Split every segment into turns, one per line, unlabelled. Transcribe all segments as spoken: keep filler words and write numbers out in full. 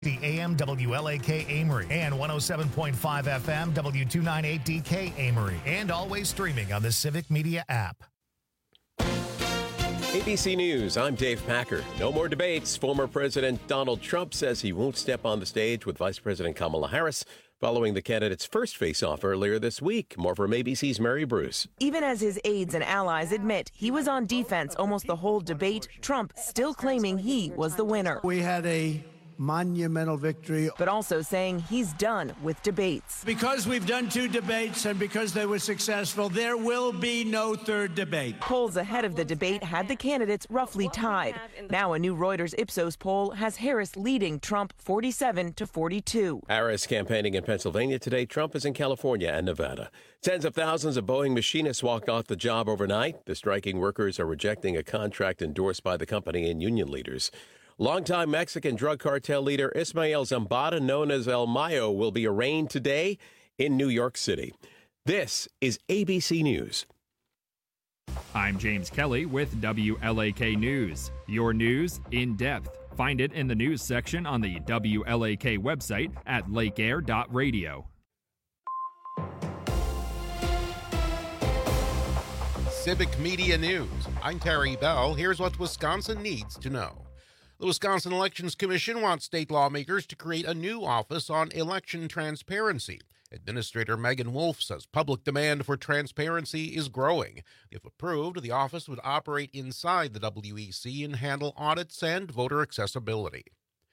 The A M W L A K Amory and one oh seven point five F M W two ninety-eight D K Amory, and always streaming on the Civic Media app.
A B C News, I'm Dave Packer. No more debates. Former President Donald Trump says he won't step on the stage with Vice President Kamala Harris following the candidate's first face-off earlier this week. More from A B C's Mary Bruce.
Even as his aides and allies admit he was on defense almost the whole debate, Trump still claiming he was the winner.
We had a monumental victory.
But also saying he's done with debates.
Because we've done two debates and because they were successful, there will be no third debate.
Polls ahead of the debate had the candidates roughly tied. Now a new Reuters Ipsos poll has Harris leading Trump forty-seven to forty-two.
Harris campaigning in Pennsylvania today. Trump is in California and Nevada. Tens of thousands of Boeing machinists walked off the job overnight. The striking workers are rejecting a contract endorsed by the company and union leaders. Longtime Mexican drug cartel leader Ismael Zambada, known as El Mayo, will be arraigned today in New York City. This is A B C News.
I'm James Kelly with W L A K News. Your news in depth. Find it in the news section on the W L A K website at lake air dot radio.
Civic Media News. I'm Terry Bell. Here's what Wisconsin needs to know. The Wisconsin Elections Commission wants state lawmakers to create a new office on election transparency. Administrator Megan Wolf says public demand for transparency is growing. If approved, the office would operate inside the W E C and handle audits and voter accessibility.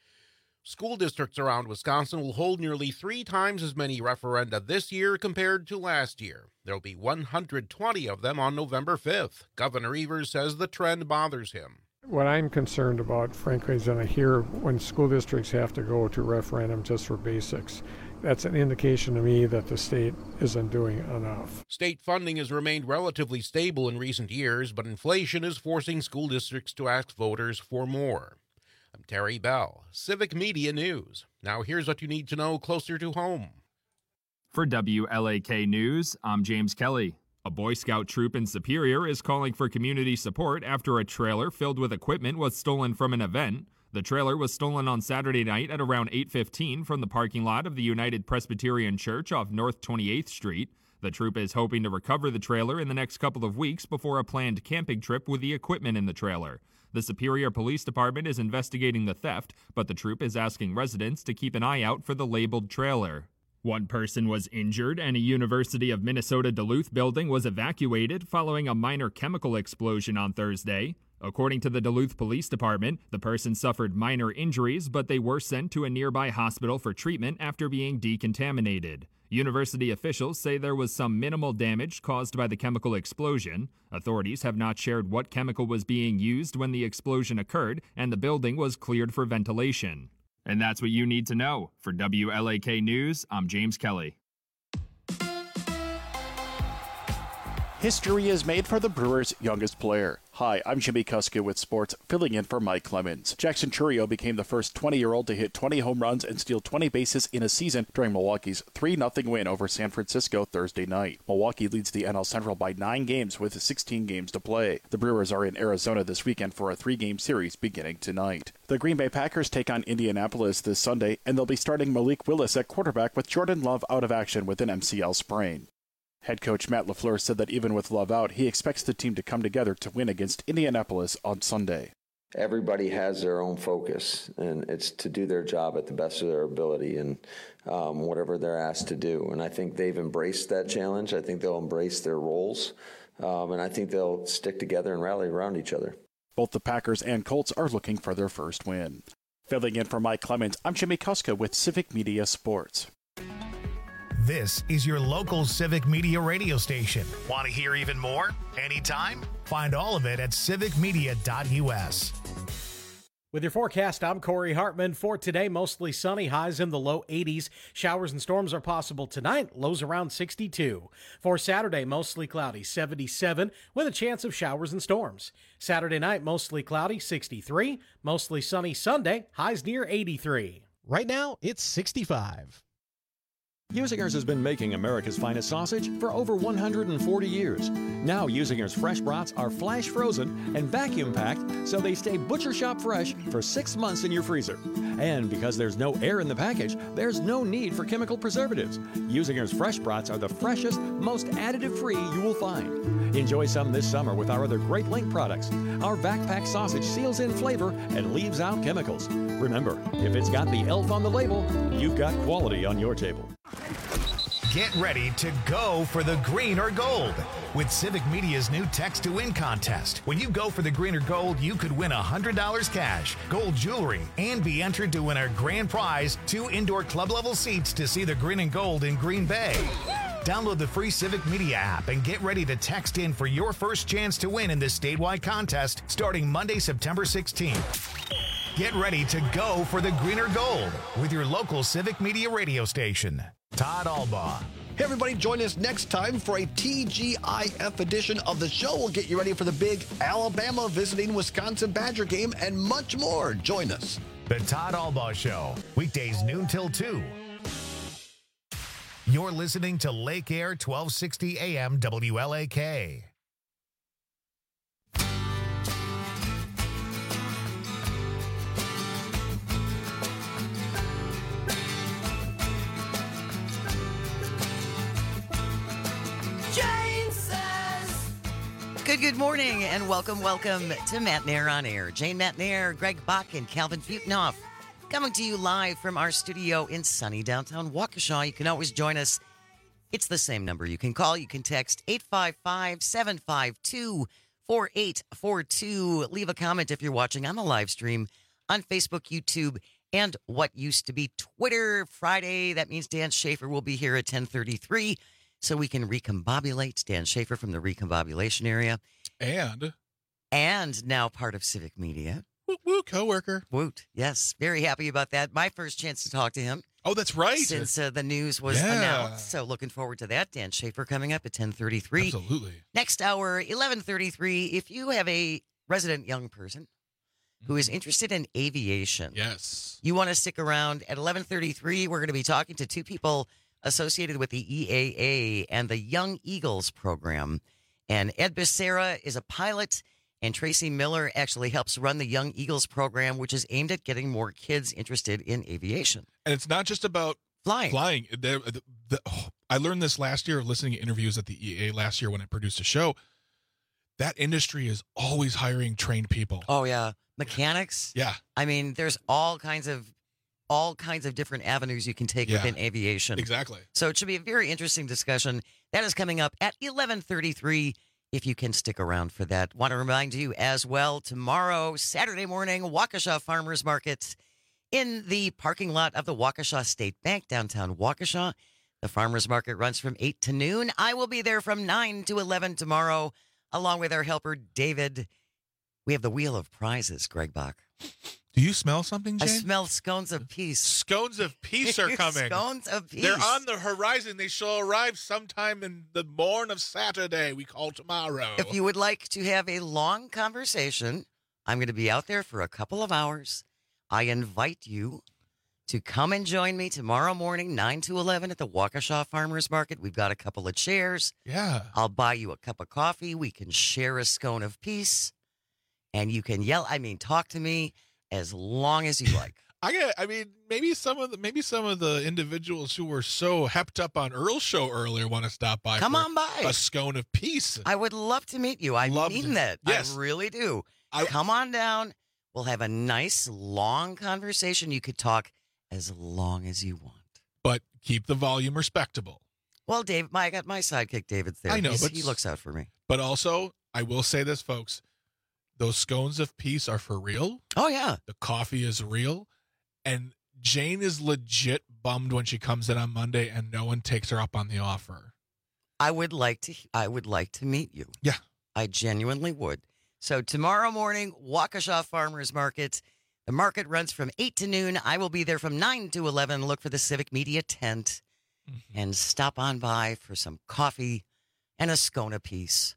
School districts around Wisconsin will hold nearly three times as many referenda this year compared to last year. There will be one hundred twenty of them on November fifth. Governor Evers says the trend bothers him.
What I'm concerned about, frankly, is that I hear when school districts have to go to referendum just for basics. That's an indication to me that the state isn't doing enough.
State funding has remained relatively stable in recent years, but inflation is forcing school districts to ask voters for more. I'm Terry Bell, Civic Media News. Now here's what you need to know closer to home.
For W L A K News, I'm James Kelly. A Boy Scout troop in Superior is calling for community support after a trailer filled with equipment was stolen from an event. The trailer was stolen on Saturday night at around eight fifteen from the parking lot of the United Presbyterian Church off North twenty-eighth Street. The troop is hoping to recover the trailer in the next couple of weeks before a planned camping trip with the equipment in the trailer. The Superior Police Department is investigating the theft, but the troop is asking residents to keep an eye out for the labeled trailer. One person was injured and a University of Minnesota Duluth building was evacuated following a minor chemical explosion on Thursday. According to the Duluth Police Department, the person suffered minor injuries, but they were sent to a nearby hospital for treatment after being decontaminated. University officials say there was some minimal damage caused by the chemical explosion. Authorities have not shared what chemical was being used when the explosion occurred, and the building was cleared for ventilation. And that's what you need to know. For W L A K News, I'm James Kelly.
History is made for the Brewers' youngest player. Hi, I'm Jimmy Kuska with sports, filling in for Mike Clemens. Jackson Chourio became the first twenty-year-old to hit twenty home runs and steal twenty bases in a season during Milwaukee's three nothing win over San Francisco Thursday night. Milwaukee leads the N L Central by nine games with sixteen games to play. The Brewers are in Arizona this weekend for a three-game series beginning tonight. The Green Bay Packers take on Indianapolis this Sunday, and they'll be starting Malik Willis at quarterback with Jordan Love out of action with an M C L sprain. Head coach Matt LaFleur said that even with Love out, he expects the team to come together to win against Indianapolis on Sunday.
Everybody has their own focus, and it's to do their job at the best of their ability and um, whatever they're asked to do. And I think they've embraced that challenge. I think they'll embrace their roles, um, and I think they'll stick together and rally around each other.
Both the Packers and Colts are looking for their first win. Filling in for Mike Clemens, I'm Jimmy Kuska with Civic Media Sports.
This is your local Civic Media radio station. Want to hear even more? Anytime? Find all of it at civic media dot u s.
With your forecast, I'm Corey Hartman. For today, mostly sunny, highs in the low eighties. Showers and storms are possible tonight, lows around sixty-two. For Saturday, mostly cloudy, seventy-seven, with a chance of showers and storms. Saturday night, mostly cloudy, sixty-three. Mostly sunny Sunday, highs near eighty-three.
Right now, it's sixty-five. Usinger's has been making America's finest sausage for over one hundred forty years. Now Usinger's fresh brats are flash frozen and vacuum packed so they stay butcher shop fresh for six months in your freezer. And because there's no air in the package, there's no need for chemical preservatives. Usinger's fresh brats are the freshest, most additive-free you will find. Enjoy some this summer with our other Great Link products. Our vac-pack sausage seals in flavor and leaves out chemicals. Remember, if it's got the elf on the label, you've got quality on your table.
Get ready to go for the green or gold with Civic Media's new Text to Win contest. When you go for the green or gold, you could win one hundred dollars cash, gold jewelry, and be entered to win our grand prize, two indoor club-level seats to see the green and gold in Green Bay. Download the free Civic Media app and get ready to text in for your first chance to win in this statewide contest starting Monday, September sixteenth. Get ready to go for the green or gold with your local Civic Media radio station. Todd Albaugh.
Hey, everybody, join us next time for a T G I F edition of the show. We'll get you ready for the big Alabama visiting Wisconsin Badger game and much more. Join us.
The Todd Albaugh Show, weekdays noon till two. You're listening to Lake Air twelve sixty A M W L A K.
Good, good morning, and welcome, welcome to Matt Nair on Air. Jane Matt Nair, Greg Bach, and Calvin Futenoff coming to you live from our studio in sunny downtown Waukesha. You can always join us. It's the same number. You can call, you can text eight five five, seven five two, four eight four two. Leave a comment if you're watching on the live stream on Facebook, YouTube, and what used to be Twitter. Friday, that means Dan Schaefer will be here at ten thirty-three. So we can recombobulate. Dan Schaefer from the recombobulation area.
And?
And now part of Civic Media.
Woot, woot, co-worker.
Woot, yes. Very happy about that. My first chance to talk to him.
Oh, that's right.
Since uh, the news was
yeah.
announced. So looking forward to that. Dan Schaefer coming up at ten thirty-three.
Absolutely.
Next hour, eleven thirty-three. If you have a resident young person who is interested in aviation.
Yes.
You want to stick around. At eleven thirty-three, we're going to be talking to two people associated with the E A A and the Young Eagles program. And Ed Becerra is a pilot, and Tracy Miller actually helps run the Young Eagles program, which is aimed at getting more kids interested in aviation.
And it's not just about
flying.
Flying. The, the, the, oh, I learned this last year, listening to interviews at the E A A last year when I produced a show. That industry is always hiring trained people.
Oh, yeah. Mechanics.
Yeah.
I mean, there's all kinds of all kinds of different avenues you can take
yeah,
within aviation.
Exactly.
So it should be a very interesting discussion. That is coming up at eleven thirty-three, if you can stick around for that. Want to remind you as well, tomorrow, Saturday morning, Waukesha Farmers Market in the parking lot of the Waukesha State Bank, downtown Waukesha. The Farmers Market runs from eight to noon. I will be there from nine to eleven tomorrow, along with our helper, David. We have the Wheel of Prizes, Greg Bach.
Do you smell something, Jane?
I smell scones of peace.
Scones of peace are coming.
Scones of peace.
They're on the horizon. They shall arrive sometime in the morn of Saturday, we call tomorrow.
If you would like to have a long conversation, I'm going to be out there for a couple of hours. I invite you to come and join me tomorrow morning, nine to eleven at the Waukesha Farmers Market. We've got a couple of chairs.
Yeah.
I'll buy you a cup of coffee. We can share a scone of peace. And you can yell, I mean, talk to me as long as you like.
I get. I mean, maybe some of the maybe some of the individuals who were so hepped up on Earl's show earlier want to stop by.
Come
for
on by.
A scone of peace.
I would love to meet you. I
love
mean
to.
that.
Yes.
I really do.
I,
Come on down. We'll have a nice long conversation. You could talk as long as you want,
but keep the volume respectable.
Well, Dave, my, I got my sidekick David's there.
I know,
He's,
but
he looks out for me.
But also, I will say this, folks. Those scones of peace are for real.
Oh, yeah.
The coffee is real. And Jane is legit bummed when she comes in on Monday and no one takes her up on the offer.
I would like to I would like to meet you.
Yeah.
I genuinely would. So tomorrow morning, Waukesha Farmers Market. The market runs from eight to noon. I will be there from nine to eleven. Look for the Civic Media tent mm-hmm. and stop on by for some coffee and a scone of peace.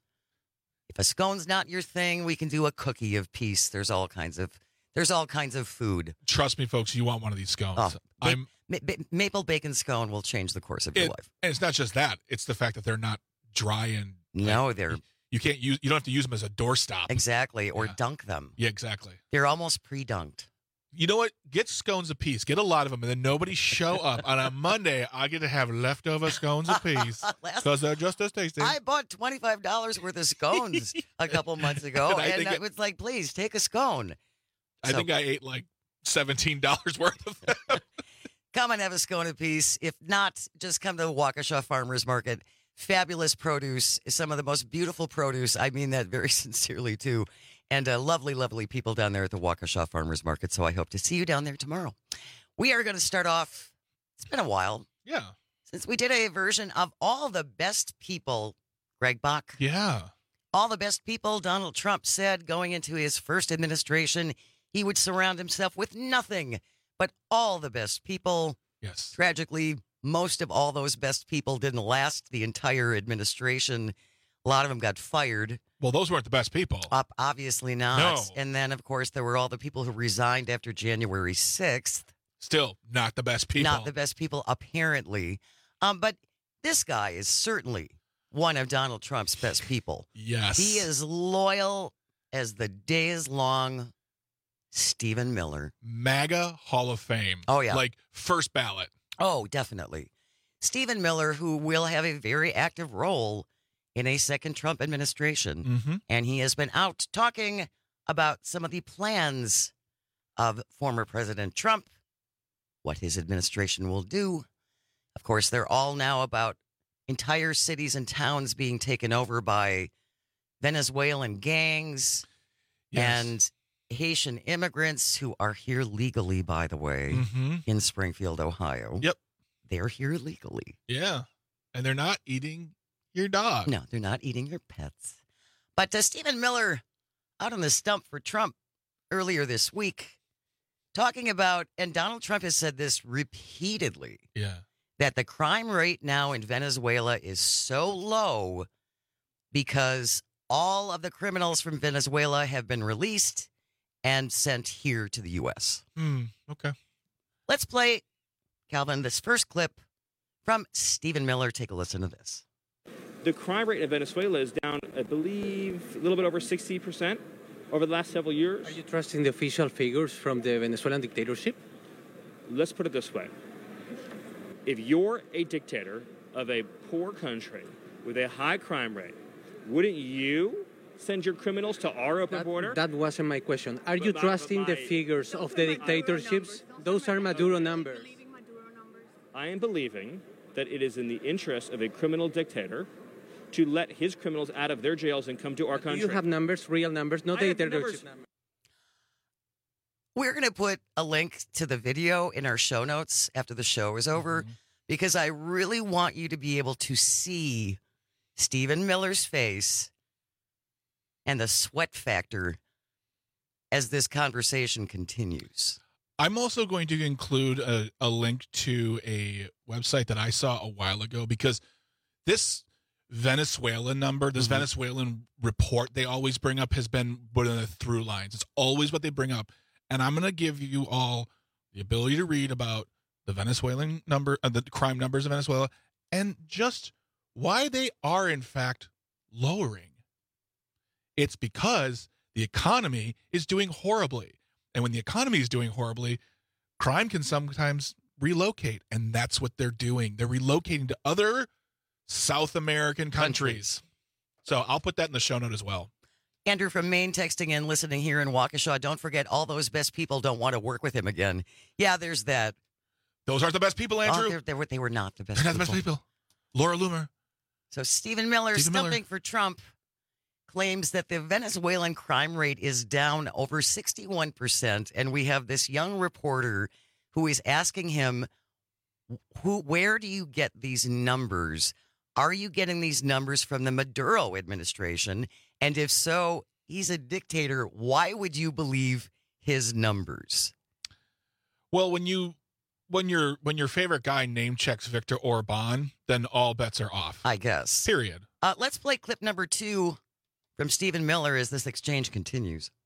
If a scone's not your thing, we can do a cookie of peace. There's all kinds of there's all kinds of food.
Trust me, folks, you want one of these scones.
Oh, make,
I'm
Ma- ba- maple bacon scone will change the course of your
It-
life.
And it's not just that; it's the fact that they're not dry and
No,
like,
they're
you can't use. You don't have to use them as a doorstop.
exactly or
Yeah.
dunk them.
Yeah, exactly.
They're almost pre-dunked.
You know what? Get scones a piece. Get a lot of them, and then nobody show up on a Monday. I get to have leftover scones a piece
Last-
because they're just as tasty.
I bought twenty-five dollars worth of scones a couple months ago,
And I
and
think
I
it-
was like, please take a scone.
I
So-
think I ate like seventeen dollars worth of them.
Come and have a scone apiece. If not, just come to the Waukesha Farmers Market. Fabulous produce, some of the most beautiful produce. I mean that very sincerely, too. And uh, lovely, lovely people down there at the Waukesha Farmers Market. So I hope to see you down there tomorrow. We are going to start off. It's been a while
Yeah.
since we did a version of all the best people, Greg Bach.
Yeah.
All the best people Donald Trump said going into his first administration, he would surround himself with nothing but all the best people.
Yes.
Tragically, most of all those best people didn't last the entire administration. A lot of them got fired.
Well, those weren't the best people.
Up, obviously not.
No.
And then, of course, there were all the people who resigned after January sixth.
Still not the best people.
Not the best people, apparently. Um, but this guy is certainly one of Donald Trump's best people.
Yes.
He is loyal as the day is long. Stephen Miller.
MAGA Hall of Fame.
Oh, yeah.
Like first ballot.
Oh, definitely. Stephen Miller, who will have a very active role in a second Trump administration.
Mm-hmm.
And he has been out talking about some of the plans of former President Trump, what his administration will do. Of course, they're all now about entire cities and towns being taken over by Venezuelan gangs
Yes.
and Haitian immigrants who are here legally, by the way,
Mm-hmm.
in Springfield, Ohio.
Yep.
They're here legally.
Yeah. And they're not eating your dog.
No, they're not eating your pets. But uh, Stephen Miller out on the stump for Trump earlier this week talking about, and Donald Trump has said this repeatedly,
Yeah.
that the crime rate now in Venezuela is so low because all of the criminals from Venezuela have been released and sent here to the U S.
Hmm. Okay.
Let's play, Calvin, this first clip from Stephen Miller. Take a listen to this.
The crime rate in Venezuela is down, I believe, a little bit over sixty percent over the last several years.
Are you trusting the official figures from the Venezuelan dictatorship?
Let's put it this way. If you're a dictator of a poor country with a high crime rate, wouldn't you send your criminals to our open
That,
border?
that wasn't my question. Are
But
you
my-
trusting
but
the
my-
figures of the dictatorships? Those are Maduro numbers.
I am believing that it is in the interest of a criminal dictator to let his criminals out of their jails and come to our
Do
country.
you have numbers, real numbers, not
I have
dictatorship
numbers.
numbers?
We're going to put a link to the video in our show notes after the show is over because I really want you to be able to see Stephen Miller's face and the sweat factor as this conversation continues.
I'm also going to include a, a link to a website that I saw a while ago because this Venezuelan number, this
Mm-hmm.
Venezuelan report they always bring up has been one of the through lines. It's always what they bring up. And I'm going to give you all the ability to read about the Venezuelan number, uh, the crime numbers of Venezuela, and just why they are, in fact, lowering. It's because the economy is doing horribly. And when the economy is doing horribly, crime can sometimes relocate. And that's what they're doing. They're relocating to other South American countries. So I'll put that in the show note as well.
Andrew from Maine texting in, listening here in Waukesha. Don't forget, all those best people don't want to work with him again. Yeah, there's that.
Those aren't the best people, Andrew.
Oh, they're- they were, they were not the best
They're not
people.
the best people. Laura Loomer.
So Stephen Miller,
Stephen Miller.
stumping for Trump, claims that the Venezuelan crime rate is down over sixty-one percent. And we have this young reporter who is asking him, "Who? Where do you get these numbers? Are you getting these numbers from the Maduro administration? And if so, he's a dictator. Why would you believe his numbers?"
Well, when you when your when your favorite guy name checks Viktor Orban, then all bets are off.
I guess.
Period.
Uh, let's play clip number two from Stephen Miller as this exchange continues.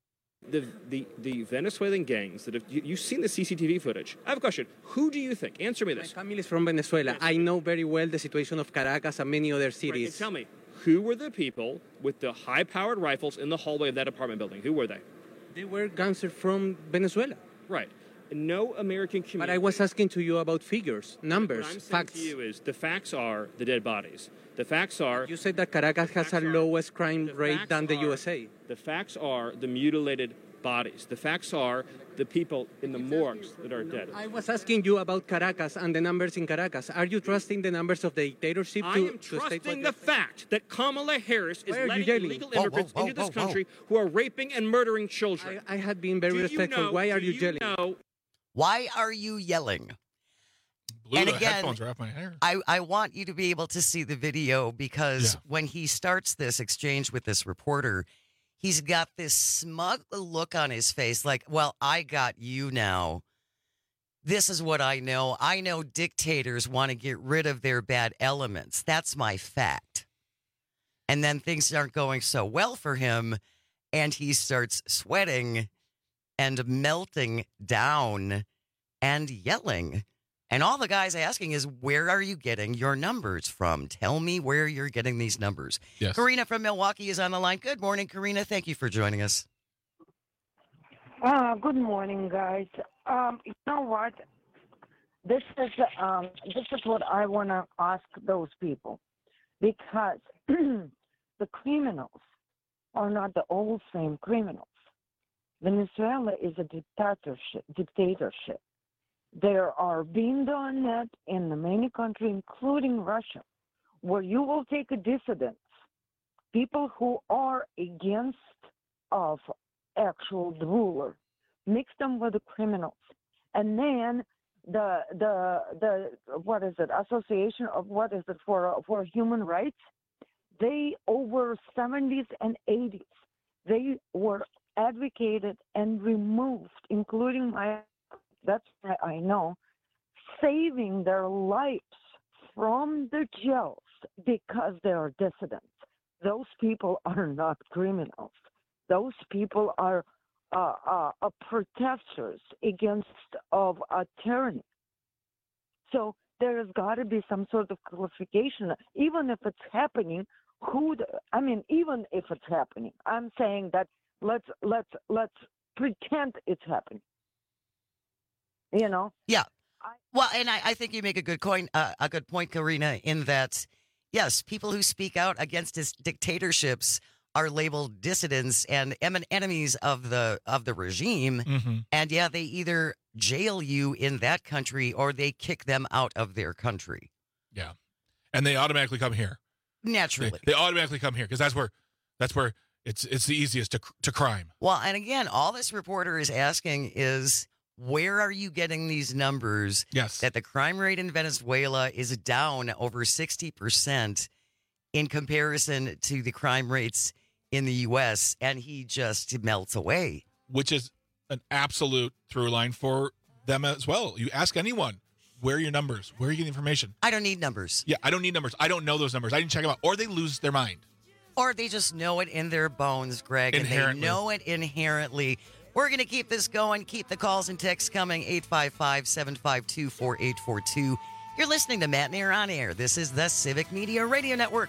The, the the Venezuelan gangs that have, you, you've seen the C C T V footage. I have a question. Who do you think? Answer me this.
My family is from Venezuela. I know very well the situation of Caracas and many other cities.
Right, tell me, who were the people with the high-powered rifles in the hallway of that apartment building? Who were they?
They were gangsters from Venezuela.
Right. No American community.
But I was asking to you about figures, numbers,
what I'm
facts.
saying to you is the facts are the dead bodies. The facts are...
You said that Caracas has a lowest crime rate than the U S A.
The facts are the mutilated bodies. The facts are the people in the morgues that are dead.
I was asking you about Caracas and the numbers in Caracas. Are you trusting the numbers of the dictatorship?
I
to,
am
to
trusting the fact that Kamala Harris is letting illegal
whoa,
immigrants
whoa, whoa,
into this
whoa,
country who are raping and murdering children.
I, I had been very
do
respectful.
You know,
Why are
do
you,
you
yelling?
Know,
Why are you yelling?
Blew
and
the
again,
headphones are off my hair.
I, I want you to be able to see the video because
Yeah.
when he starts this exchange with this reporter, he's got this smug look on his face like, well, I got you now. This is what I know. I know dictators want to get rid of their bad elements. That's my fact. And then things aren't going so well for him, and he starts sweating and melting down and yelling. And all the guy's asking is, where are you getting your numbers from? Tell me where you're getting these numbers.
Yes.
Karina from Milwaukee is on the line. Good morning, Karina. Thank you for joining us.
Uh, good morning, guys. Um, you know what? This is um, this is what I want to ask those people, because the criminals are not the old same criminals. Venezuela is a dictatorship. Dictatorship. There are being done that in many countries, including Russia, where you will take a dissidents, people who are against of actual ruler, mix them with the criminals, and then the the the what is it? Association of what is it for for human rights? They over seventies and eighties, they were advocated and removed, including my. That's why I know, saving their lives from the jails because they are dissidents. Those people are not criminals. Those people are uh, uh, uh, protesters against of a tyranny. So there has got to be some sort of classification, even if it's happening. Who? The, I mean, even if it's happening, I'm saying that let's let's let's pretend it's happening. You know?
Yeah. Well, and I, I think you make a good coin, uh, a good point, Karina, in that, yes, people who speak out against his dictatorships are labeled dissidents and em- enemies of the of the regime.
Mm-hmm.
And yeah, they either jail you in that country or they kick them out of their country.
Yeah, and they automatically come here.
Naturally,
they, they automatically come here because that's where that's where it's it's the easiest to to crime.
Well, and again, all this reporter is asking is, where are you getting these numbers?
Yes.
That the crime rate in Venezuela is down over sixty percent in comparison to the crime rates in the U S, and he just melts away.
Which is an absolute through line for them as well. You ask anyone, where are your numbers? Where are you getting information?
I don't need numbers.
Yeah, I don't need numbers. I don't know those numbers. I didn't check them out. Or they lose their mind.
Or they just know it in their bones, Greg.
Inherently.
And they know it inherently. We're going to keep this going. Keep the calls and texts coming. eight five five, seven five two, four eight four two. You're listening to Matt Nair on Air. This is the Civic Media Radio Network.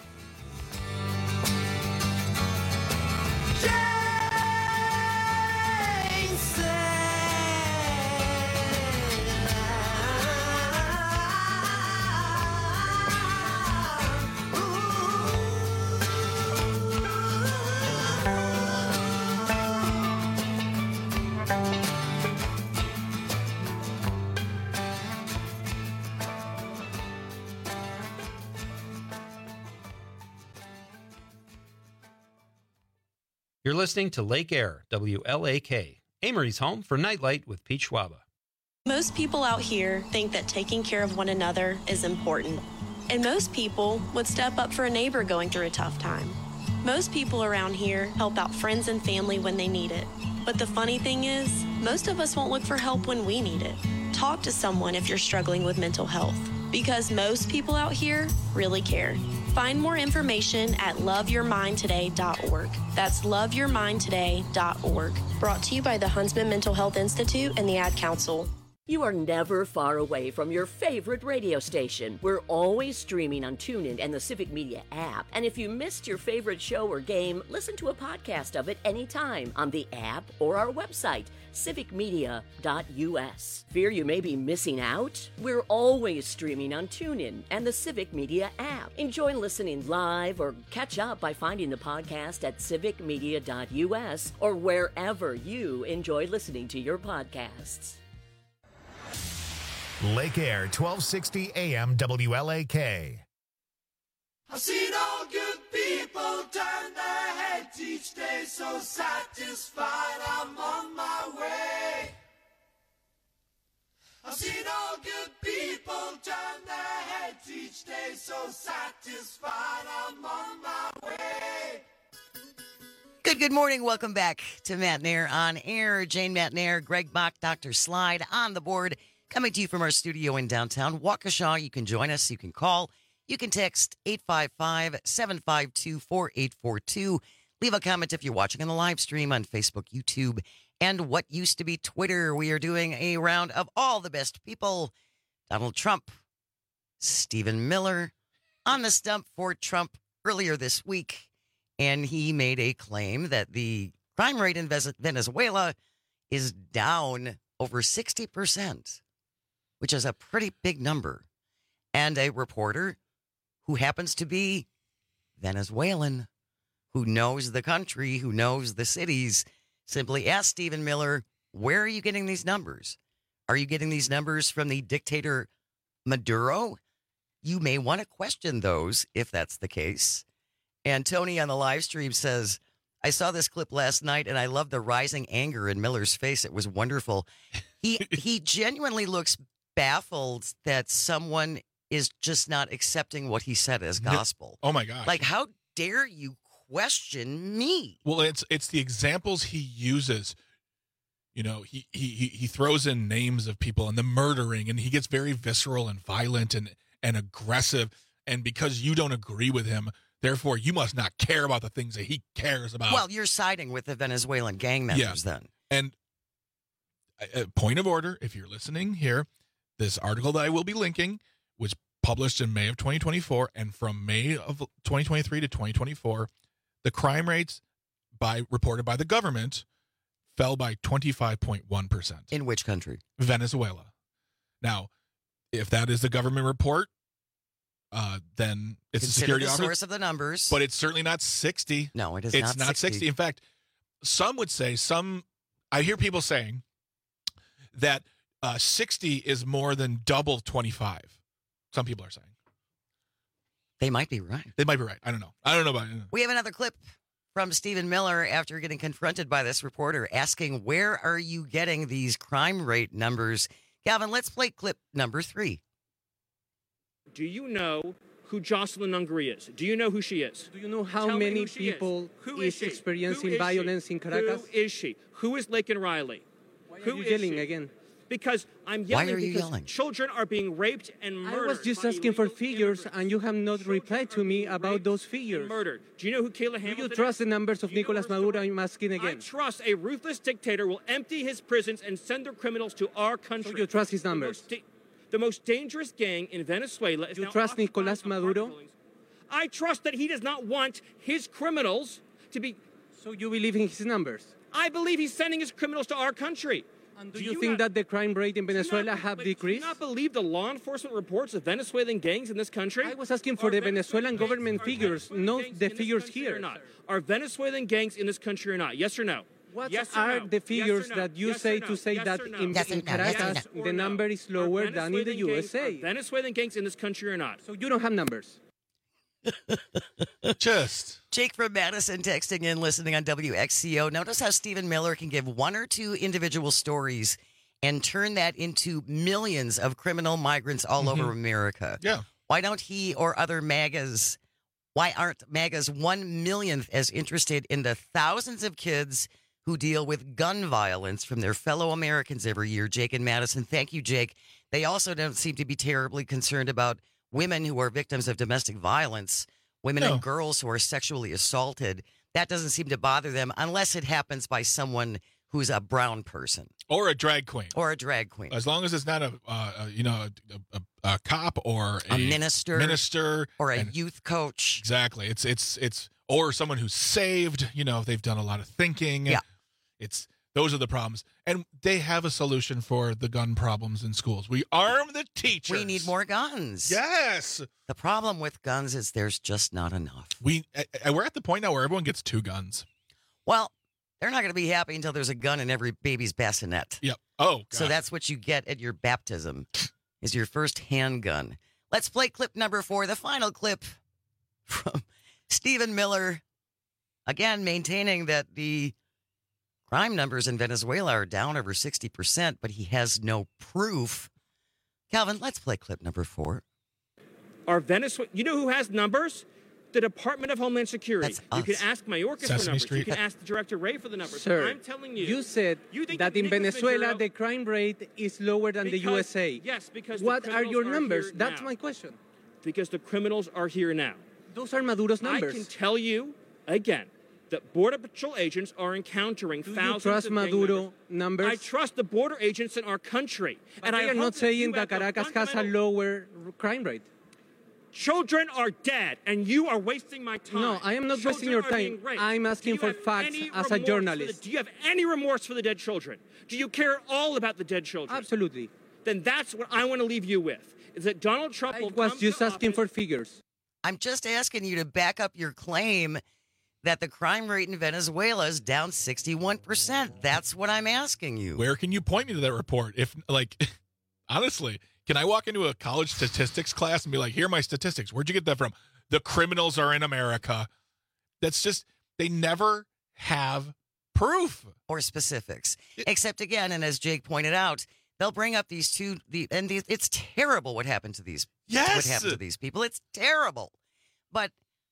You're listening to Lake Air, W L A K, Amory's home for Nightlight with Pete Schwaba.
Most people out here think that taking care of one another is important. And most people would step up for a neighbor going through a tough time. Most people around here help out friends and family when they need it. But the funny thing is, most of us won't look for help when we need it. Talk to someone if you're struggling with mental health, because most people out here really care. Find more information at love your mind today dot org. That's love your mind today dot org. Brought to you by the Huntsman Mental Health Institute and the Ad Council.
You are never far away from your favorite radio station. We're always streaming on TuneIn and the Civic Media app. And if you missed your favorite show or game, listen to a podcast of it anytime on the app or our website, civic media dot u s. Fear you may be missing out? We're always streaming on TuneIn and the Civic Media app. Enjoy listening live or catch up by finding the podcast at civic media dot u s or wherever you enjoy listening to your podcasts.
Lake Air, twelve sixty A M W L A K.
I've seen all good people turn their heads each day, so satisfied I'm on my way. I've seen all good people turn their heads each day, so satisfied I'm on my way.
Good, good morning. Welcome back to Matt Nair on Air. Jane Matt Nair, Greg Bach, Doctor Slide on the board. Coming to you from our studio in downtown Waukesha. You can join us. You can call. You can text eight five five, seven five two, four eight four two. Leave a comment if you're watching on the live stream on Facebook, YouTube, and what used to be Twitter. We are doing a round of all the best people. Donald Trump, Stephen Miller on the stump for Trump earlier this week. And he made a claim that the crime rate in Venezuela is down over sixty percent. Which is a pretty big number. And a reporter who happens to be Venezuelan, who knows the country, who knows the cities, simply asked Stephen Miller, where are you getting these numbers? Are you getting these numbers from the dictator Maduro? You may want to question those if that's the case. And Tony on the live stream says, I saw this clip last night and I love the rising anger in Miller's face. It was wonderful. He he genuinely looks baffled that someone is just not accepting what he said as gospel.
Oh my gosh.
Like, how dare you question me?
Well, it's it's the examples he uses. You know, he he he throws in names of people and the murdering, and he gets very visceral and violent and and aggressive. And because you don't agree with him, therefore you must not care about the things that he cares about.
Well, you're siding with the Venezuelan gang members
yeah.
then.
And a point of order, if you're listening here, this article that I will be linking was published in May of twenty twenty-four, and from May of twenty twenty-three to twenty twenty-four, the crime rates by reported by the government fell by twenty-five point one percent.
In which country?
Venezuela. Now, if that is the government report, uh, then it's
Consider
a security
the
officer.
source of the numbers.
But it's certainly not sixty.
No, it is
it's
not
not
sixty.
sixty. In fact, some would say, some, I hear people saying that uh, sixty is more than double twenty-five. Some people are saying.
They might be right.
They might be right. I don't know. I don't know about it.
We have another clip from Stephen Miller after getting confronted by this reporter asking, where are you getting these crime rate numbers? Calvin, let's play clip number three.
Do you know who Jocelyn Ungary is? Do you know who she is?
Do you know how
Tell me
many
who she
people
is, Who
is,
is she?
experiencing
Who is
violence
she?
in Caracas?
Who is she? Who is Laken Riley?
Why are
Who
you
is
yelling
she?
again?
Because I'm yelling
Why are you
because
yelling?
children are being raped and murdered.
I was just
by
asking for
illegal
figures,
immigrants.
and you have not
Children
replied
are
to me
being
about
raped
those
and
figures.
murdered. Do you know who Kayla
Do
Hamilton
you
is?
trust the numbers of
Do you know
Nicolas
her
Maduro?
story?
I'm asking
I
again.
trust a ruthless dictator will empty his prisons and send their criminals to our country.
So you trust his
The
numbers?
most, da- the most dangerous gang in Venezuela is
You
now
trust
occupying
Nicolas
apartment
Maduro?
buildings. I trust that he does not want his criminals to be.
So you believe in his numbers?
I believe he's sending his criminals to our country.
And do, do you, you think not, that the crime rate in Venezuela
not,
have
like,
decreased?
Do you not believe the law enforcement reports of Venezuelan gangs in this country?
I was asking for the Venezuelan government figures, not the figures here.
Or not? Are Venezuelan gangs in this country or not? Yes or no?
What
yes
are
no?
the figures
yes no?
that you
yes
say
no?
to say
yes
that
no?
in,
Yes
in
no?
Caracas
Yes
the
no?
number is lower than in the
Venezuelan
U
gangs,
S A?
are Venezuelan gangs in this country or not?
So you don't have numbers.
Just.
Jake from Madison texting in, listening on W X C O. Notice how Stephen Miller can give one or two individual stories and turn that into millions of criminal migrants all mm-hmm. over America.
Yeah.
Why don't he or other MAGAs, why aren't MAGAs one millionth as interested in the thousands of kids who deal with gun violence from their fellow Americans every year? Jake and Madison, thank you, Jake. They also don't seem to be terribly concerned about women who are victims of domestic violence. women
No.
and girls who are sexually assaulted. That doesn't seem to bother them unless it happens by someone who's a brown person
Or a drag queen.
or a drag queen.
As long as it's not a, uh, a you know, a, a, a cop or a,
A minister.
minister
or a
and-
youth coach.
Exactly. It's it's it's or someone who's saved. You know, they've done a lot of thinking.
Yeah.
It's those are the problems, and they have a solution for the gun problems in schools. We arm the teachers.
We need more guns.
Yes.
The problem with guns is there's just not enough.
We uh, we're at the point now where everyone gets two guns.
Well, they're not going to be happy until there's a gun in every baby's bassinet.
Yep. Oh, God.
So that's what you get at your baptism, is your first handgun. Let's play clip number four, the final clip from Stephen Miller. Again, maintaining that the crime numbers in Venezuela are down over sixty percent, but he has no proof. Calvin, let's play clip number four.
Our Venezuela, you know who has numbers? The Department of Homeland Security.
That's
you can
us.
ask Mayorkas for
Sesame
numbers.
Street.
You can ask the Director Ray for the numbers.
Sir,
I'm telling you.
you said
you think
that in
Nicolas
Venezuela
Maduro-
the crime rate is lower than the
Because-
U S A.
Yes, because the
What are
criminals
your
are
numbers?
here
That's
now.
my question.
Because the criminals are here now.
Those are Maduro's numbers.
I can tell you again that Border Patrol agents are encountering
Do you
thousands
trust
of gang
Maduro
members.
numbers?
I trust the border agents in our country,
But
and
they
I
are
hope
not
that
saying
you
that
have the
Caracas has a
fundamental-
lower crime rate.
Children are dead, and you are wasting my time.
No, I am not
Children
wasting your
are
time.
being raped.
I'm
Do
asking
you
for
have
facts
any
as a
remorse for the-
journalist.
do you have any remorse for the dead children? Do you care at all about the dead children?
Absolutely.
Then that's what I want to leave you with: is that Donald Trump
I
will
was
come
just
to
asking
office-
for figures.
I'm just asking you to back up your claim that the crime rate in Venezuela is down sixty-one percent. That's what I'm asking you.
Where can you point me to that report? If like, honestly, can I walk into a college statistics class and be like, "Here are my statistics. Where'd you get that from?" The criminals are in America. That's just they never have proof
Or specifics. Except again, and as Jake pointed out, they'll bring up these two, the and these, it's terrible what happened to these.
Yes.
What happened to these people? It's terrible. But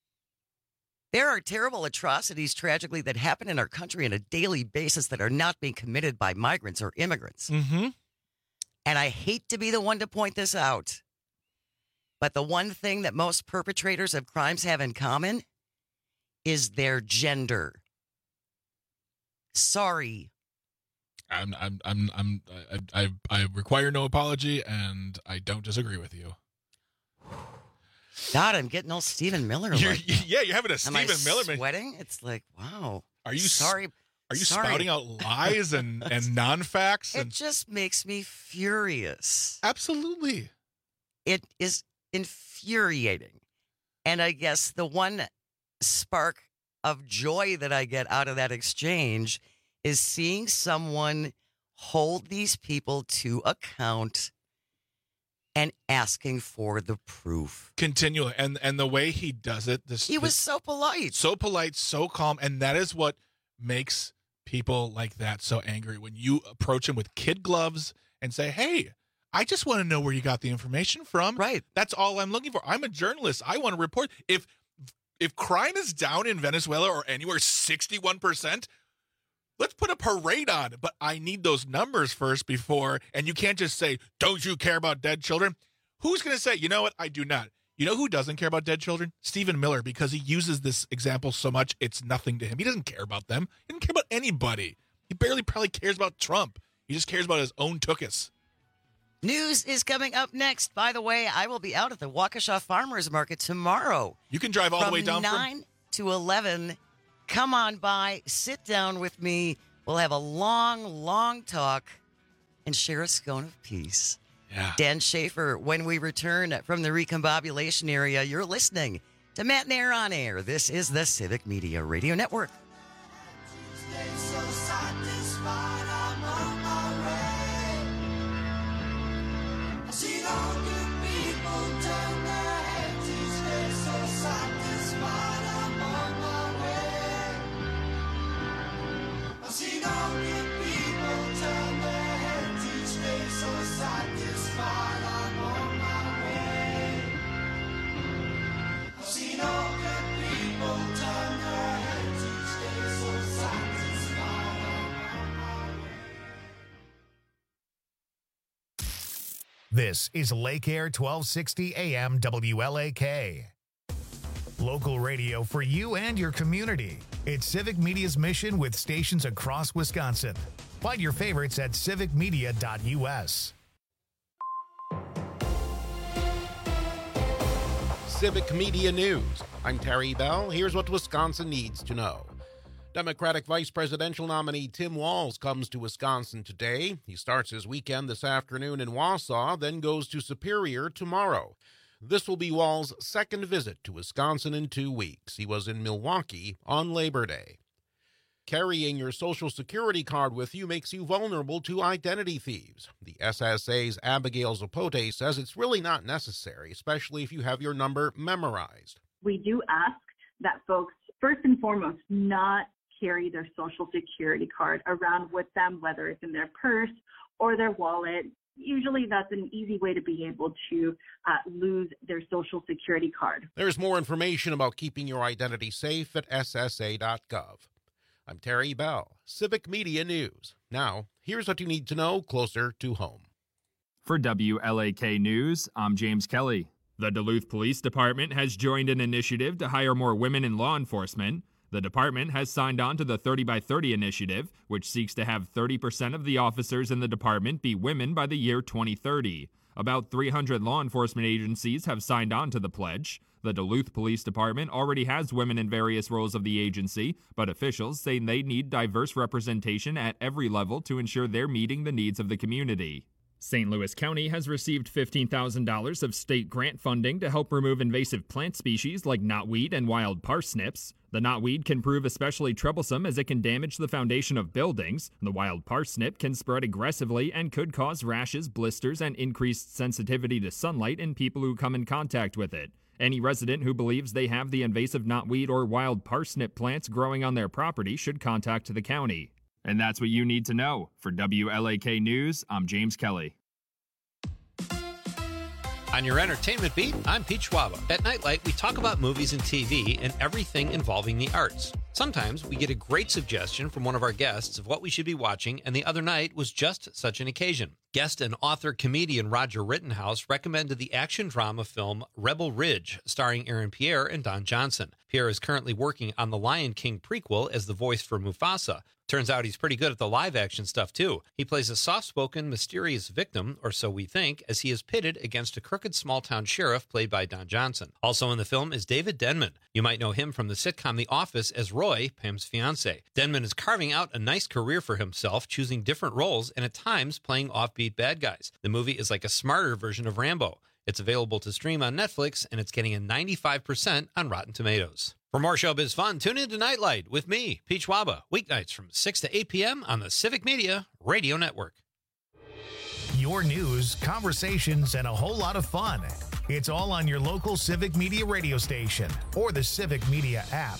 there are terrible atrocities, tragically, that happen in our country on a daily basis that are not being committed by migrants or immigrants.
Mm-hmm.
And I hate to be the one to point this out, but the one thing that most perpetrators of crimes have in common is their gender. Sorry.
I'm, I'm, I'm, I'm, I, I, I require no apology, and I don't disagree with you.
God, I'm getting all Stephen Miller.
You're,
Like,
yeah, you're having a
am
Stephen
I
Miller. man.
sweating? It's like, wow.
Are you s-
sorry?
Are you
sorry.
spouting out lies and, and non-facts?
It
And
just makes me furious.
absolutely.
It is infuriating. And I guess the one spark of joy that I get out of that exchange is seeing someone hold these people to account and asking for the proof.
Continually, and and the way he does it, this
He was
this-
so polite.
so polite, so calm, and that is what makes people like that so angry. When you approach him with kid gloves and say, "Hey, I just want to know where you got the information from."
Right.
That's all I'm looking for. I'm a journalist. I want to report if if crime is down in Venezuela or anywhere sixty-one percent. Let's put a parade on, but I need those numbers first before, and you can't just say, "Don't you care about dead children?" Who's going to say, "You know what? I do not." You know who doesn't care about dead children? Stephen Miller, because he uses this example so much, it's nothing to him. He doesn't care about them. He doesn't care about anybody. He barely probably cares about Trump. He just cares about his own tuchus.
News is coming up next. By the way, I will be out at the Waukesha Farmers Market tomorrow.
You can drive all
from
the way down from
nine to eleven. Come on by, sit down with me. We'll have a long, long talk and share a scone of peace.
Yeah.
Dan Schaefer, when we return from the recombobulation area, you're listening to Matt Nair on Air. This is the Civic Media Radio Network.
So satisfied, I'm on my way. I see all good people turn their heads each day. So satisfied, I'm on my way. I see all good people turn their heads each day. So satisfied, I'm on my way. I've seen all good people turn their heads each day. So satisfied, I'm on my way.
This is Lake Air twelve sixty A M W L A K. Local radio for you and your community. It's Civic Media's mission with stations across Wisconsin. Find your favorites at civic media dot u s.
Civic Media News. I'm Terry Bell. Here's what Wisconsin needs to know. Democratic Vice Presidential nominee Tim Walz comes to Wisconsin today. He starts his weekend this afternoon in Wausau, then goes to Superior tomorrow. This will be Walz's second visit to Wisconsin in two weeks. He was in Milwaukee on Labor Day. Carrying your Social Security card with you makes you vulnerable to identity thieves. The S S A's Abigail Zapote says it's really not necessary, especially if you have your number memorized.
We do ask that folks, first and foremost, not carry their Social Security card around with them, whether it's in their purse or their wallet. Usually that's an easy way to be able to uh, lose their Social Security card.
There's more information about keeping your identity safe at S S A dot gov. I'm Terry Bell, Civic Media News. Now, here's what you need to know closer to home.
For W L A K News, I'm James Kelly. The Duluth Police Department has joined an initiative to hire more women in law enforcement. The department has signed on to the thirty by thirty initiative, which seeks to have thirty percent of the officers in the department be women by the year twenty thirty. About three hundred law enforcement agencies have signed on to the pledge. The Duluth Police Department already has women in various roles of the agency, but officials say they need diverse representation at every level to ensure they're meeting the needs of the community. Saint Louis County has received fifteen thousand dollars of state grant funding to help remove invasive plant species like knotweed and wild parsnips. The knotweed can prove especially troublesome as it can damage the foundation of buildings. The wild parsnip can spread aggressively and could cause rashes, blisters, and increased sensitivity to sunlight in people who come in contact with it. Any resident who believes they have the invasive knotweed or wild parsnip plants growing on their property should contact the county. And that's what you need to know. For W L A K News, I'm James Kelly.
On your entertainment beat, I'm Pete Schwaba. At Nightlight, we talk about movies and T V and everything involving the arts. Sometimes we get a great suggestion from one of our guests of what we should be watching, and the other night was just such an occasion. Guest and author-comedian Roger Rittenhouse recommended the action drama film Rebel Ridge, starring Aaron Pierre and Don Johnson. Pierre is currently working on the Lion King prequel as the voice for Mufasa. Turns out he's pretty good at the live-action stuff, too. He plays a soft-spoken, mysterious victim, or so we think, as he is pitted against a crooked small-town sheriff played by Don Johnson. Also in the film is David Denman. You might know him from the sitcom The Office as Roy, Pam's fiancé. Denman is carving out a nice career for himself, choosing different roles and at times playing offbeat bad guys. The movie is like a smarter version of Rambo. It's available to stream on Netflix, and it's getting a ninety-five percent on Rotten Tomatoes. For more showbiz fun, tune in to Nightlight with me, Pete Schwaba, weeknights from six to eight p.m. on the Civic Media Radio Network.
Your news, conversations, and a whole lot of fun. It's all on your local Civic Media radio station or the Civic Media app.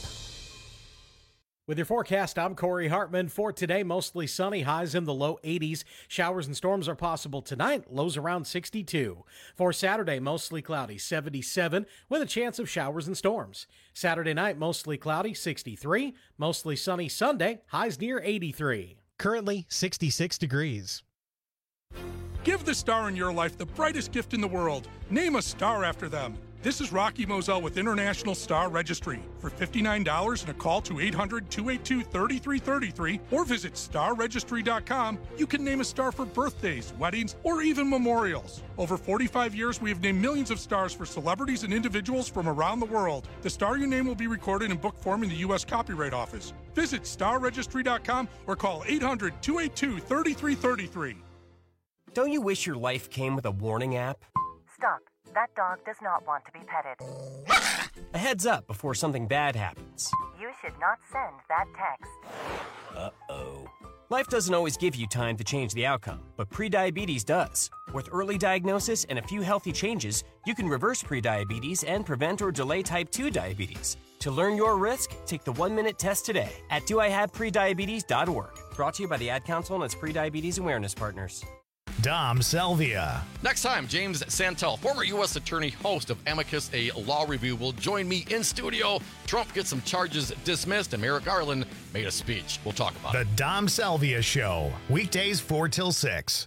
With your forecast, I'm Corey Hartman. For today, mostly sunny, highs in the low eighties. Showers and storms are possible tonight, lows around sixty-two. For Saturday, mostly cloudy, seventy-seven, with a chance of showers and storms. Saturday night, mostly cloudy, sixty-three. Mostly sunny Sunday, highs near eighty-three.
Currently, sixty-six degrees.
Give the star in your life the brightest gift in the world. Name a star after them. This is Rocky Moselle with International Star Registry. For fifty-nine dollars and a call to eight hundred, two eight two, three three three three or visit star registry dot com, you can name a star for birthdays, weddings, or even memorials. Over forty-five years, we have named millions of stars for celebrities and individuals from around the world. The star you name will be recorded in book form in the U S Copyright Office. Visit star registry dot com or call eight hundred, two eight two, three three three three.
Don't you wish your life came with a warning app?
Stop. That dog does not want to be petted.
A heads up before something bad happens.
You should not send that text.
Uh-oh. Life doesn't always give you time to change the outcome, but prediabetes does. With early diagnosis and a few healthy changes, you can reverse prediabetes and prevent or delay type two diabetes. To learn your risk, take the one-minute test today at do I have prediabetes dot org. Brought to you by the Ad Council and its prediabetes awareness partners.
Dom Salvia.
Next time, James Santel, former U S attorney, host of Amicus, a law review, will join me in studio. Trump gets some charges dismissed, and Merrick Garland made a speech. We'll talk about
the
it.
The Dom Salvia Show, weekdays four till six.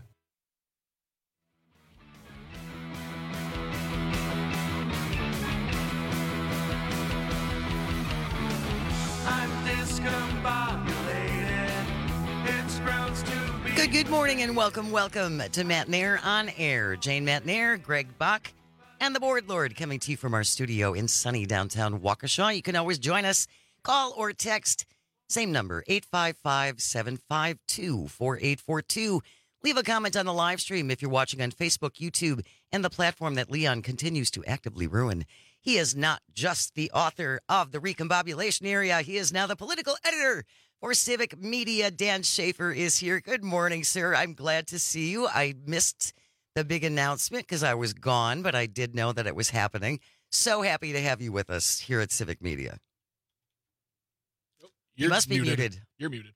Good, good morning and welcome, welcome to Matt Nair on Air. Jane Matt Nair, Greg Bach, and the Board Lord coming to you from our studio in sunny downtown Waukesha. You can always join us, call or text, same number, eight five five, seven five two, four eight four two. Leave a comment on the live stream if you're watching on Facebook, YouTube, and the platform that Leon continues to actively ruin. He is not just the author of The Recombobulation Area. He is now the political editor for Civic Media. Dan Schaefer is here. Good morning, sir. I'm glad to see you. I missed the big announcement because I was gone, but I did know that it was happening. So happy to have you with us here at Civic Media.
You're
you must be
muted.
muted.
You're muted.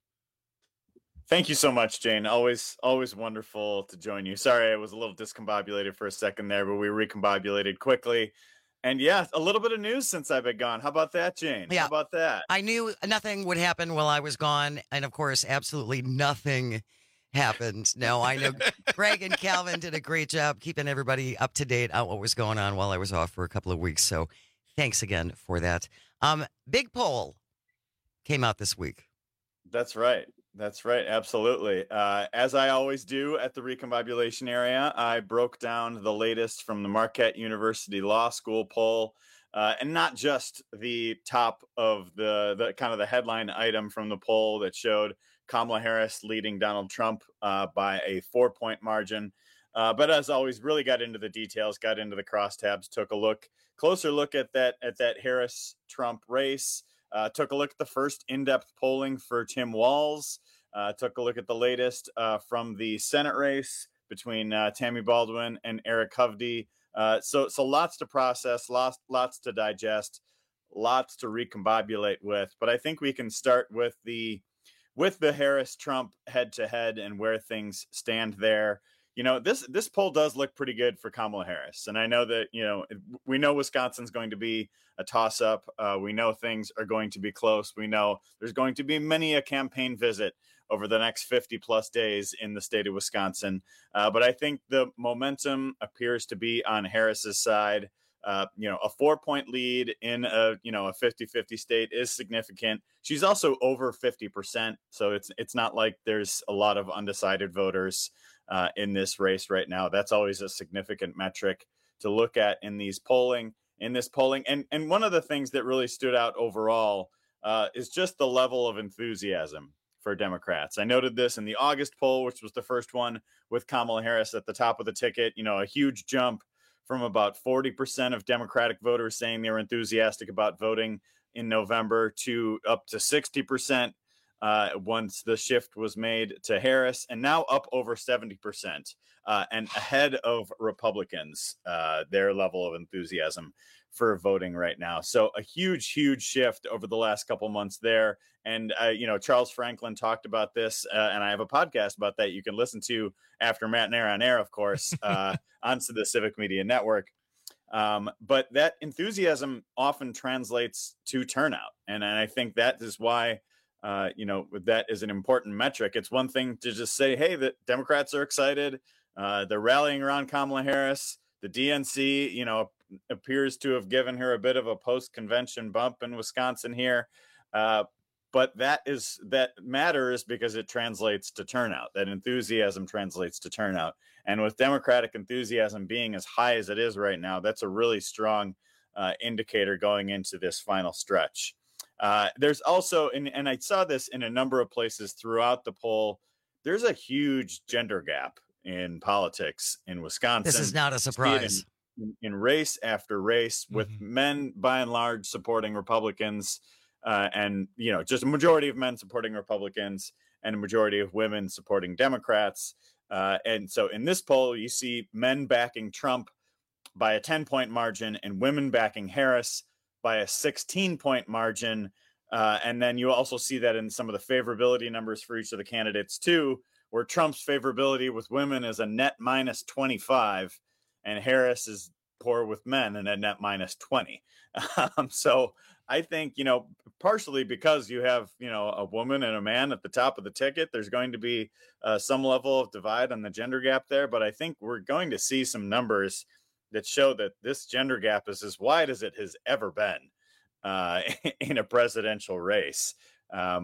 Thank you so much, Jane. Always, always wonderful to join you. Sorry, I was a little discombobulated for a second there, but we recombobulated quickly. And yeah, a little bit of news since I've been gone. How about that, Jane?
Yeah.
How about that?
I knew nothing would happen while I was gone. And of course, absolutely nothing happened. No, I know Greg and Calvin did a great job keeping everybody up to date on what was going on while I was off for a couple of weeks. So thanks again for that. Um, big poll came out this week.
That's right. That's right. Absolutely. Uh, as I always do at the Recombobulation Area, I broke down the latest from the Marquette University Law School poll, uh, and not just the top of the, the kind of the headline item from the poll that showed Kamala Harris leading Donald Trump uh, by a four-point margin. Uh, but as always, really got into the details, got into the crosstabs, took a look, closer look at that at that Harris-Trump race. Uh, took a look at the first in-depth polling for Tim Walz. Uh, took a look at the latest uh, from the Senate race between uh, Tammy Baldwin and Eric Hovde. Uh, so, so lots to process, lots, lots to digest, lots to recombobulate with. But I think we can start with the with the Harris-Trump head-to-head and where things stand there. You know, this this poll does look pretty good for Kamala Harris. And I know that, you know, we know Wisconsin's going to be a toss-up. Uh, we know things are going to be close. We know there's going to be many a campaign visit over the next fifty plus days in the state of Wisconsin. Uh, but I think the momentum appears to be on Harris's side. Uh, you know, a four-point lead in a, you know, a fifty-fifty state is significant. She's also over fifty percent. So it's it's not like there's a lot of undecided voters Uh, in this race right now. That's always a significant metric to look at in these polling, in this polling. And and one of the things that really stood out overall uh, is just the level of enthusiasm for Democrats. I noted this in the August poll, which was the first one with Kamala Harris at the top of the ticket. You know, a huge jump from about forty percent of Democratic voters saying they were enthusiastic about voting in November to up to sixty percent. Uh, once the shift was made to Harris, and now up over seventy percent uh, and ahead of Republicans, uh, their level of enthusiasm for voting right now. So a huge, huge shift over the last couple months there. And, uh, you know, Charles Franklin talked about this, uh, and I have a podcast about that you can listen to after Matt Nair on Air, of course, uh, onto the Civic Media Network. Um, but that enthusiasm often translates to turnout. And, and I think that is why Uh, you know, that is an important metric. It's one thing to just say, hey, the Democrats are excited. Uh, they're rallying around Kamala Harris. The D N C, you know, appears to have given her a bit of a post-convention bump in Wisconsin here. Uh, but that is that matters because it translates to turnout. That enthusiasm translates to turnout. And with Democratic enthusiasm being as high as it is right now, that's a really strong uh, indicator going into this final stretch. Uh, there's also, and, and I saw this in a number of places throughout the poll, there's a huge gender gap in politics in Wisconsin.
This is not a surprise.
In, in race after race, with mm-hmm. men by and large supporting Republicans, uh, and, you know, just a majority of men supporting Republicans and a majority of women supporting Democrats. Uh, and so in this poll, you see men backing Trump by a ten point margin and women backing Harris by a sixteen point margin. Uh, and then you also see that in some of the favorability numbers for each of the candidates too, where Trump's favorability with women is a net minus twenty-five and Harris is poor with men and a net minus twenty. Um, so I think, you know, partially because you have, you know, a woman and a man at the top of the ticket, there's going to be uh, some level of divide on the gender gap there. But I think we're going to see some numbers that show that this gender gap is as wide as it has ever been uh, in a presidential race. Um,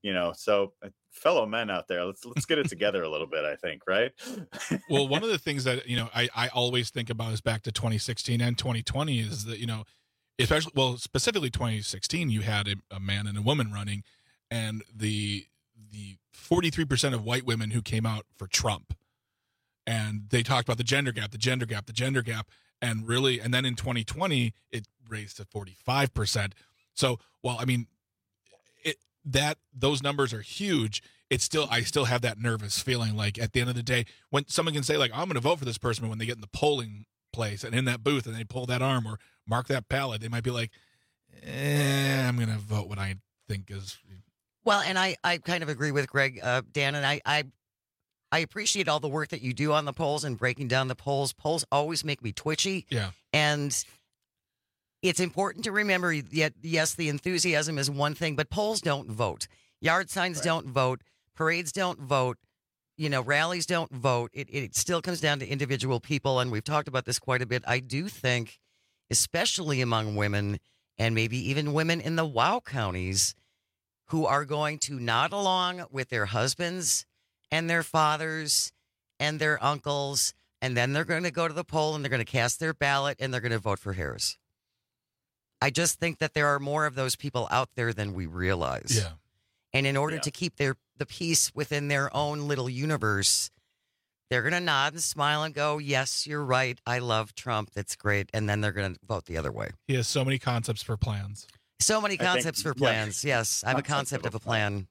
you know, so uh, fellow men out there, let's let's get it together a little bit, I think, right?
Well, one of the things that, you know, I, I always think about is back to twenty sixteen and twenty twenty is that, you know, especially, well, specifically twenty sixteen, you had a, a man and a woman running, and the the forty-three percent of white women who came out for Trump, and they talked about the gender gap, the gender gap, the gender gap, and really, and then in twenty twenty, it raised to forty-five percent. So, well, I mean, it that those numbers are huge. It's still, I still have that nervous feeling like at the end of the day, when someone can say like, I'm going to vote for this person, but when they get in the polling place and in that booth and they pull that arm or mark that ballot, they might be like, eh, I'm going to vote what I think is.
Well, and I, I kind of agree with Greg, uh, Dan, and I, I I appreciate all the work that you do on the polls and breaking down the polls. Polls always make me twitchy.
Yeah.
And it's important to remember, yet, yes, the enthusiasm is one thing, but polls don't vote. Yard signs right. don't vote. Parades don't vote. You know, rallies don't vote. It, it still comes down to individual people, and we've talked about this quite a bit. I do think, especially among women, and maybe even women in the WOW counties, who are going to nod along with their husbands and their fathers and their uncles, and then they're going to go to the poll and they're going to cast their ballot and they're going to vote for Harris. I just think that there are more of those people out there than we realize.
Yeah.
And in order
yeah.
to keep their the peace within their own little universe, they're going to nod and smile and go, yes, you're right. I love Trump. That's great. And then they're going to vote the other way.
He has so many concepts for plans.
So many concepts
think,
for plans. Yeah. Yes. I have
Concept
a concept of a plan. plan.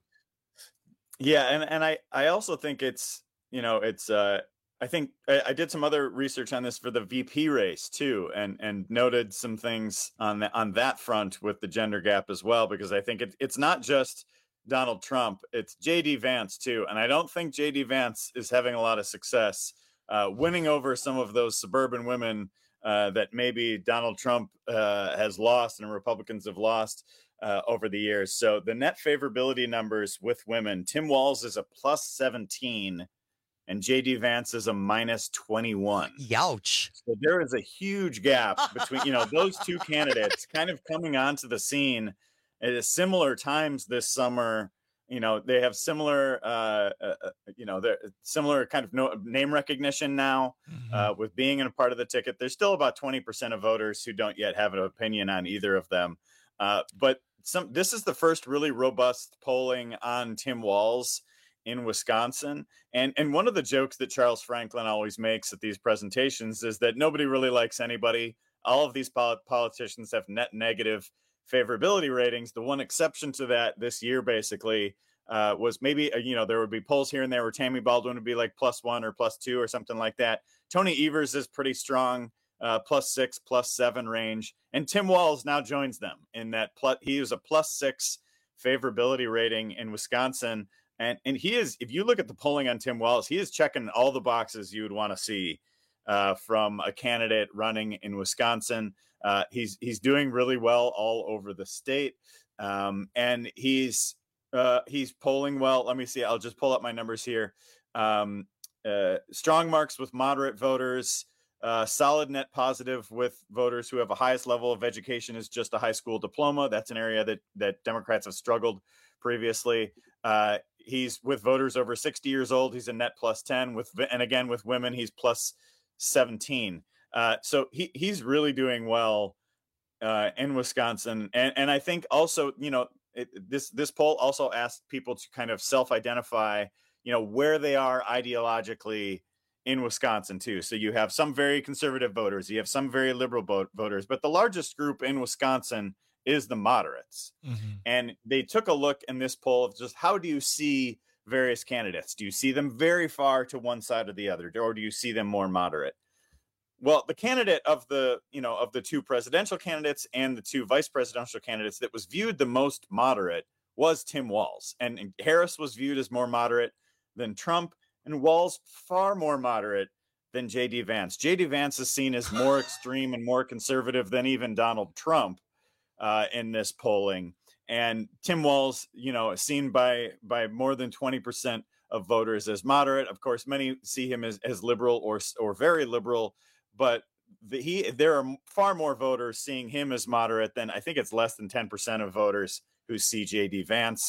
Yeah. And, and I, I also think it's, you know, it's, uh, I think I, I did some other research on this for the V P race too, and, and noted some things on the, on that front with the gender gap as well, because I think it, it's not just Donald Trump, it's J D Vance too. And I don't think J D Vance is having a lot of success uh, winning over some of those suburban women uh, that maybe Donald Trump uh, has lost and Republicans have lost uh, over the years. So the net favorability numbers with women, Tim Walz is a plus seventeen and J D Vance is a minus twenty-one.
Youch.
So there is a huge gap between, you know, those two candidates kind of coming onto the scene at similar times this summer. You know, they have similar, uh, uh, you know, they're similar kind of no, name recognition now mm-hmm. uh, with being in a part of the ticket. There's still about twenty percent of voters who don't yet have an opinion on either of them. Uh, but some this is the first really robust polling on Tim Walz in Wisconsin. And, and one of the jokes that Charles Franklin always makes at these presentations is that nobody really likes anybody. All of these pol- politicians have net negative favorability ratings. The one exception to that this year basically uh, was maybe, uh, you know, there would be polls here and there where Tammy Baldwin would be like plus one or plus two or something like that. Tony Evers is pretty strong, uh, plus six, plus seven range. And Tim Walz now joins them in that. Plus, he is a plus six favorability rating in Wisconsin. And, and he is, if you look at the polling on Tim Walz, he is checking all the boxes you would want to see uh, from a candidate running in Wisconsin. Uh, he's he's doing really well all over the state, um, and he's uh, he's polling well. Let me see. I'll just pull up my numbers here. Um, uh, strong marks with moderate voters, uh, solid net positive with voters who have a highest level of education is just a high school diploma. That's an area that that Democrats have struggled previously. Uh, he's with voters over sixty years old. He's a net plus ten with, and again with women, he's plus seventeen. Uh, so he he's really doing well uh, in Wisconsin. And, and I think also, you know, it, this this poll also asked people to kind of self-identify, you know, where they are ideologically in Wisconsin, too. So you have some very conservative voters. You have some very liberal bo- voters. But the largest group in Wisconsin is the moderates. Mm-hmm. And they took a look in this poll of just how do you see various candidates? Do you see them very far to one side or the other? Or do you see them more moderate? Well, the candidate of the, you know, of the two presidential candidates and the two vice presidential candidates that was viewed the most moderate was Tim Walz. And, and Harris was viewed as more moderate than Trump, and Walz far more moderate than J D Vance. J D Vance is seen as more extreme and more conservative than even Donald Trump uh, in this polling. And Tim Walz, you know, seen by by more than twenty percent of voters as moderate. Of course, many see him as, as liberal or or very liberal. But the, he, there are far more voters seeing him as moderate than I think it's less than ten percent of voters who see J D Vance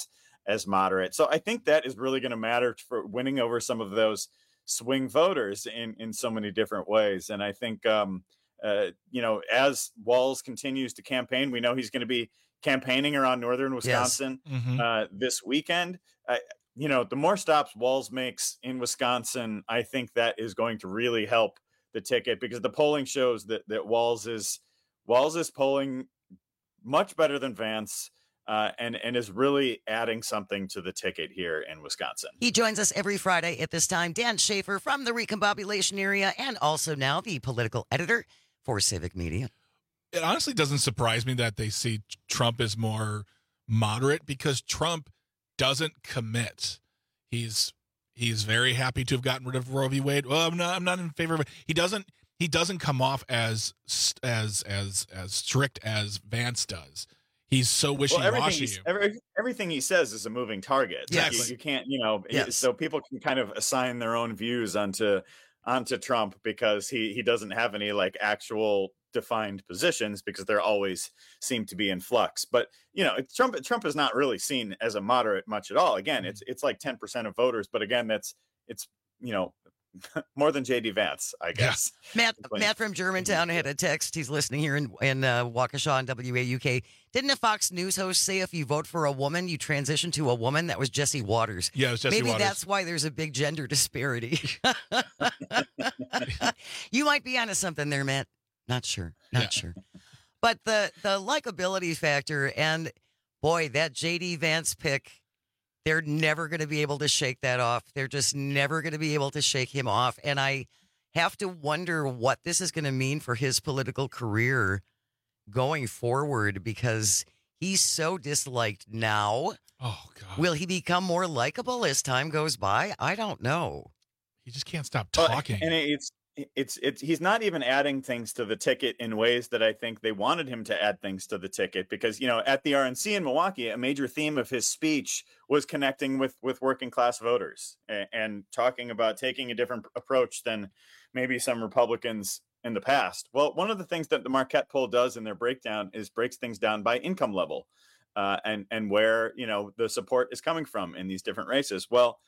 as moderate. So I think that is really going to matter for winning over some of those swing voters in, in so many different ways. And I think, um, uh, you know, as Walz continues to campaign, we know he's going to be campaigning around northern Wisconsin
Yes. Mm-hmm.
uh, this weekend. I, you know, the more stops Walz makes in Wisconsin, I think that is going to really help the ticket, because the polling shows that that Walz is Walz is polling much better than Vance, uh, and and is really adding something to the ticket here in Wisconsin.
He joins us every Friday at this time. Dan Schaefer from the Recombobulation area, and also now the political editor for Civic Media.
It honestly doesn't surprise me that they see Trump as more moderate, because Trump doesn't commit. He's he's very happy to have gotten rid of Roe v. Wade. Well, I'm not I'm not in favor of it. He doesn't he doesn't come off as as as as strict as Vance does. He's so wishy-washy.
Well, everything, he, every, everything he says is a moving target.
Yes.
Like you, you can't, you know,
Yes.
so people can kind of assign their own views onto onto Trump, because he he doesn't have any like actual defined positions, because they're always seem to be in flux. But you know, it's Trump Trump is not really seen as a moderate much at all. Again, it's it's like ten percent of voters, but again, that's it's you know more than J D Vance, I guess.
Matt Matt from Germantown had a text. He's listening here in in uh, Waukesha on W A U K. Didn't a Fox News host say if you vote for a woman, you transition to a woman? That was Jesse Waters.
Yeah, it was Jesse
Maybe
Waters.
that's why there's a big gender disparity. You might be onto something there, Matt. Not sure. Not
Yeah.
sure. But the the likability factor, and boy, that J D Vance pick, they're never going to be able to shake that off. They're just never going to be able to shake him off. And I have to wonder what this is going to mean for his political career going forward, because he's so disliked now.
Oh, God.
Will he become more likable as time goes by? I don't know.
He just can't stop
Well,
talking.
and it's it's it's he's not even adding things to the ticket in ways that I think they wanted him to add things to the ticket, because you know at the R N C in Milwaukee, a major theme of his speech was connecting with with working class voters and, and talking about taking a different approach than maybe some Republicans in the past. Well, one of the things that the Marquette poll does in their breakdown is breaks things down by income level, uh, and and where you know the support is coming from in these different races. Well,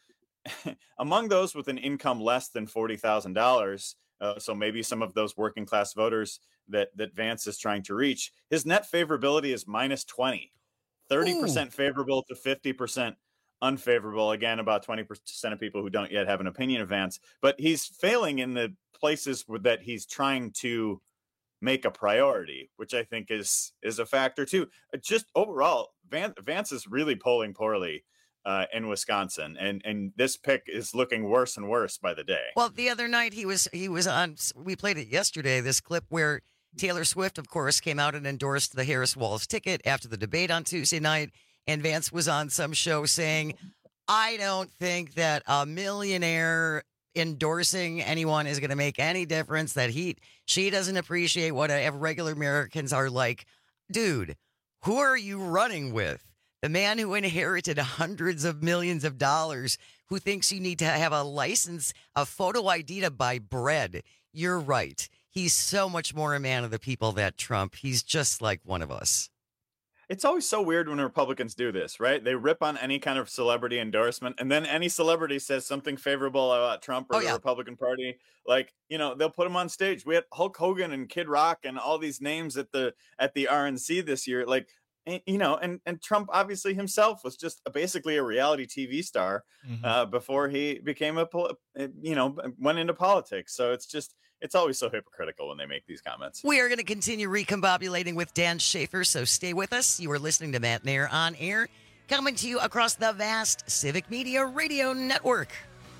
among those with an income less than forty thousand dollars, uh, so maybe some of those working class voters that that Vance is trying to reach, his net favorability is minus twenty, thirty percent favorable to fifty percent unfavorable. Again, about twenty percent of people who don't yet have an opinion of Vance, but he's failing in the places where, that he's trying to make a priority, which I think is is a factor too. Just overall, Vance, Vance is really polling poorly Uh, in Wisconsin, and and this pick is looking worse and worse by the day.
Well, the other night he was he was on. We played it yesterday. This clip where Taylor Swift, of course, came out and endorsed the Harris Walz ticket after the debate on Tuesday night, and Vance was on some show saying, "I don't think that a millionaire endorsing anyone is going to make any difference. That he she doesn't appreciate what a, regular Americans are like." Dude, who are you running with? The man who inherited hundreds of millions of dollars, who thinks you need to have a license, a photo I D to buy bread. You're right. He's so much more a man of the people than Trump. He's just like one of us.
It's always so weird when Republicans do this, right? They rip on any kind of celebrity endorsement, and then any celebrity says something favorable about Trump or
Oh,
the
yeah.
Republican Party. Like, you know, they'll put him on stage. We had Hulk Hogan and Kid Rock and all these names at the at the R N C this year. Like, you know, and, and Trump obviously himself was just a, basically a reality T V star
Mhm.
uh, before he became a, pol- you know, went into politics. So it's just, it's always so hypocritical when they make these comments.
We are going to continue recombobulating with Dan Schaefer, so stay with us. You are listening to Matt Nair on Air, coming to you across the vast Civic Media Radio Network.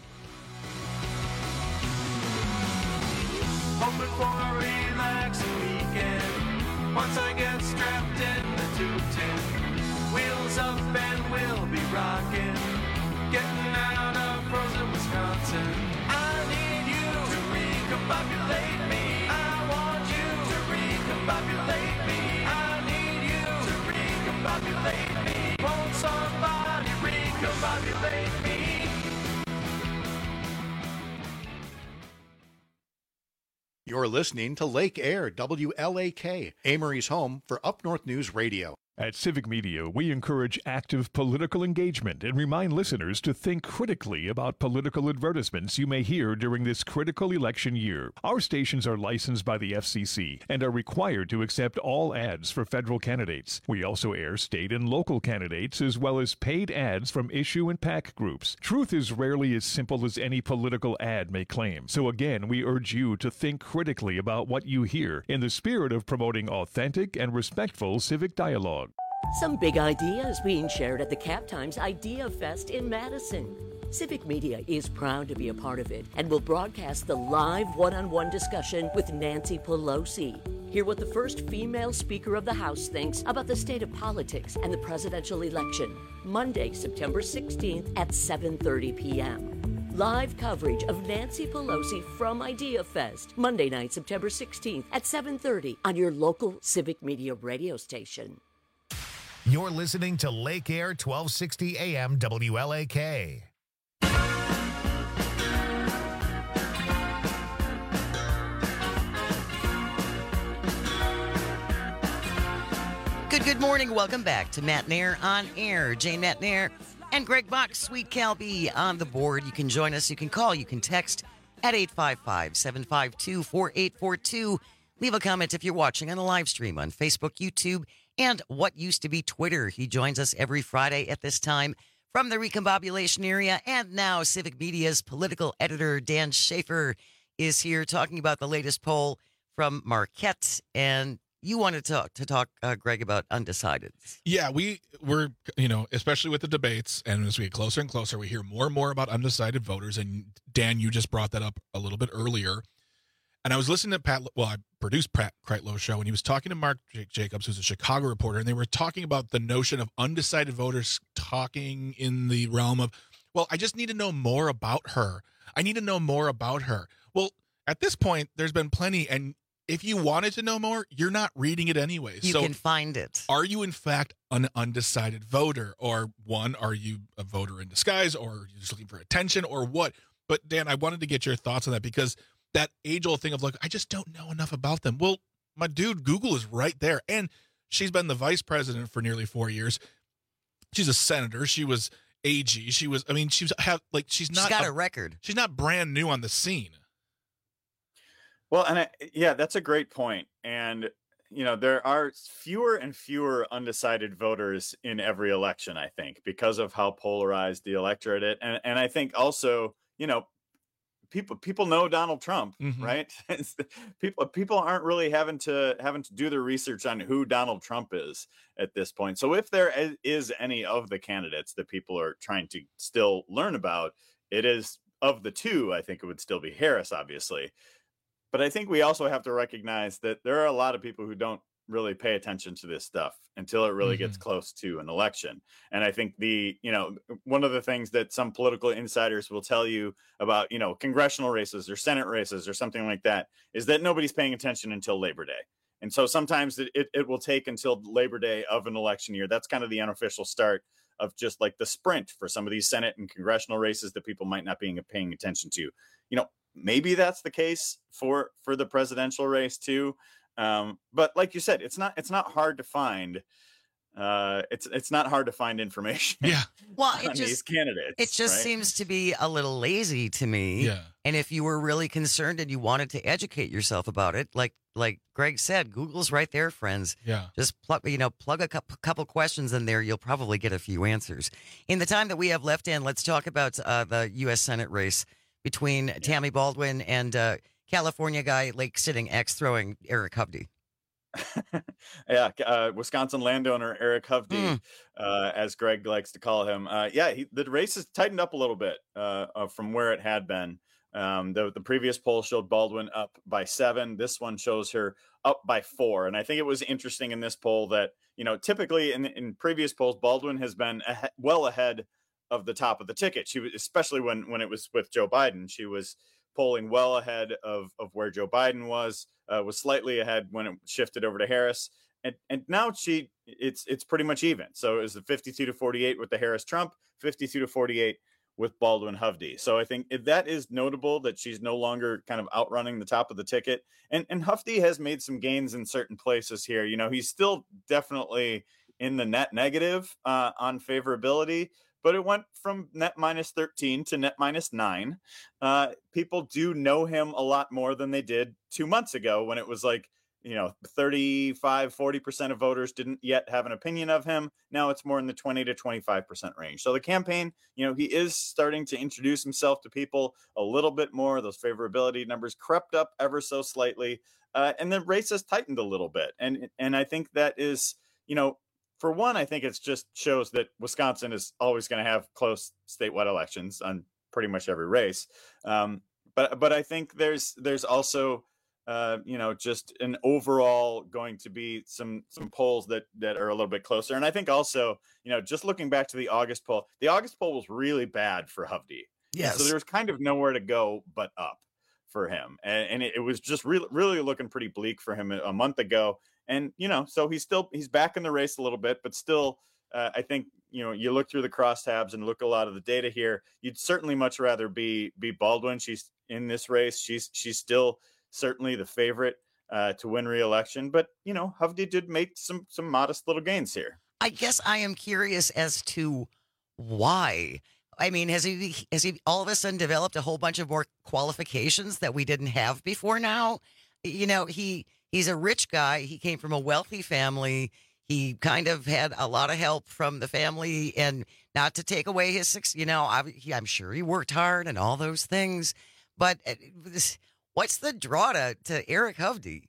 Hoping for a relaxing weekend. Once I get strapped in the two ten, wheels up and we'll be rocking. Getting out of frozen Wisconsin. I need you to recombobulate me. I want you to recombobulate me. I need you to recombobulate me. Won't somebody recombobulate me?
You're listening to Lake Air, W L A K, Amory's home for Up North News Radio. At Civic Media, we encourage active political engagement and remind listeners to think critically about political advertisements you may hear during this critical election year. Our stations are licensed by the F C C and are required to accept all ads for federal candidates. We also air state and local candidates as well as paid ads from issue and PAC groups. Truth is rarely as simple as any political ad may claim. So again, we urge you to think critically about what you hear in the spirit of promoting authentic and respectful civic dialogue.
Some big ideas being shared at the Cap Times Idea Fest in Madison. Civic Media is proud to be a part of it and will broadcast the live one-on-one discussion with Nancy Pelosi. Hear what the first female Speaker of the House thinks about the state of politics and the presidential election. Monday, September sixteenth at seven thirty p.m. Live coverage of Nancy Pelosi from Idea Fest. Monday night, September sixteenth at seven thirty on your local Civic Media radio station.
You're listening to Lake Air twelve sixty A M W L A K.
Good, good morning. Welcome back to Matt Nair on Air. Jane Matt Nair and Greg Bach, Sweet Calby on the board. You can join us. You can call. You can text at eight five five, seven five two, four eight four two. Leave a comment if you're watching on the live stream on Facebook, YouTube, and what used to be Twitter. He joins us every Friday at this time from the recombobulation area. And now Civic Media's political editor, Dan Schaefer, is here talking about the latest poll from Marquette. And you wanted to talk, to talk uh, Greg, about undecided.
Yeah, we were, you know, especially with the debates, and as we get closer and closer, we hear more and more about undecided voters. And Dan, you just brought that up a little bit earlier. And I was listening to Pat, well, I produced Pat Kreitlow's show, and he was talking to Mark J- Jacobs, who's a Chicago reporter, and they were talking about the notion of undecided voters talking in the realm of, well, I just need to know more about her. I need to know more about her. Well, at this point, there's been plenty, and if you wanted to know more, you're not reading it anyways.
You
so
can find it.
Are you, in fact, an undecided voter? Or, one, are you a voter in disguise, or are you just looking for attention, or what? But, Dan, I wanted to get your thoughts on that, because that age-old thing of, like, I just don't know enough about them. Well, my dude, Google is right there. And she's been the vice president for nearly four years. She's a senator. She was A G. She was, I mean, she was, have, like, she's not.
She's got
a,
a record.
She's not brand new on the scene.
Well, and I, yeah, that's a great point. And, you know, there are fewer and fewer undecided voters in every election, I think, because of how polarized the electorate is. And, and I think also, you know, people people know Donald Trump, mm-hmm. right? people people aren't really having to having to do their research on who Donald Trump is at this point. So if there is any of the candidates that people are trying to still learn about, it is, of the two, I think it would still be Harris, obviously. But I think we also have to recognize that there are a lot of people who don't really pay attention to this stuff until it really mm-hmm. gets close to an election. And I think the, you know, one of the things that some political insiders will tell you about, you know, congressional races or Senate races or something like that is that nobody's paying attention until Labor Day. And so sometimes it, it, it will take until Labor Day of an election year. That's kind of the unofficial start of just like the sprint for some of these Senate and congressional races that people might not be paying attention to. You know, maybe that's the case for for the presidential race too. Um, but like you said, it's not it's not hard to find. Uh, it's it's not hard to find information.
Yeah.
Well,
on
it just
these candidates.
It just
right?
seems to be a little lazy to me.
Yeah.
And if you were really concerned and you wanted to educate yourself about it, like like Greg said, Google's right there, friends.
Yeah.
Just plug you know plug a couple, couple questions in there, you'll probably get a few answers. In the time that we have left, in, let's talk about uh, the U S Senate race between yeah. Tammy Baldwin and uh, California guy, Lake Sitting X throwing Eric Hovde.
yeah, uh, Wisconsin landowner Eric Hovde,
Mm.
uh, as Greg likes to call him. Uh, yeah, he, the race has tightened up a little bit uh, uh, from where it had been. Um, the, the previous poll showed Baldwin up by seven. This one shows her up by four. And I think it was interesting in this poll that, you know, typically in, in previous polls, Baldwin has been ahe- well ahead of the top of the ticket. She was, especially when, when it was with Joe Biden, she was polling well ahead of, of where Joe Biden was, uh, was slightly ahead when it shifted over to Harris. And and now she, it's it's pretty much even. So it was the fifty-two to forty-eight with the Harris Trump, fifty-two to forty-eight with Baldwin Hovde. So I think if that is notable that she's no longer kind of outrunning the top of the ticket. And and Hovde has made some gains in certain places here. You know, he's still definitely in the net negative uh, on favorability, but it went from net minus thirteen to net minus nine. Uh, people do know him a lot more than they did two months ago when it was like, you know, thirty-five, forty percent of voters didn't yet have an opinion of him. Now it's more in the twenty to twenty-five percent range. So the campaign, you know, he is starting to introduce himself to people a little bit more. Those favorability numbers crept up ever so slightly. Uh, and the race has tightened a little bit. And, and I think that is, you know, for one, I think it just shows that Wisconsin is always going to have close statewide elections on pretty much every race. Um, but, but I think there's, there's also, Uh, you know, just an overall going to be some some polls that that are a little bit closer. And I think also, you know, just looking back to the August poll, the August poll was really bad for Hovde.
Yes.
So there was kind of nowhere to go but up for him. And, and it, it was just really, really looking pretty bleak for him a, a month ago. And, you know, so he's still, he's back in the race a little bit, but still, uh, I think, you know, you look through the crosstabs and look a lot of the data here, you'd certainly much rather be, be Baldwin. She's in this race. She's, she's still certainly the favorite uh, to win re-election, but you know, Hovde did make some some modest little gains here.
I guess I am curious as to why. I mean, has he has he all of a sudden developed a whole bunch of more qualifications that we didn't have before now? You know, he he's a rich guy. He came from a wealthy family. He kind of had a lot of help from the family, and not to take away his six. You know, I, I'm sure he worked hard and all those things, but this. What's the draw to, to Eric Hovde?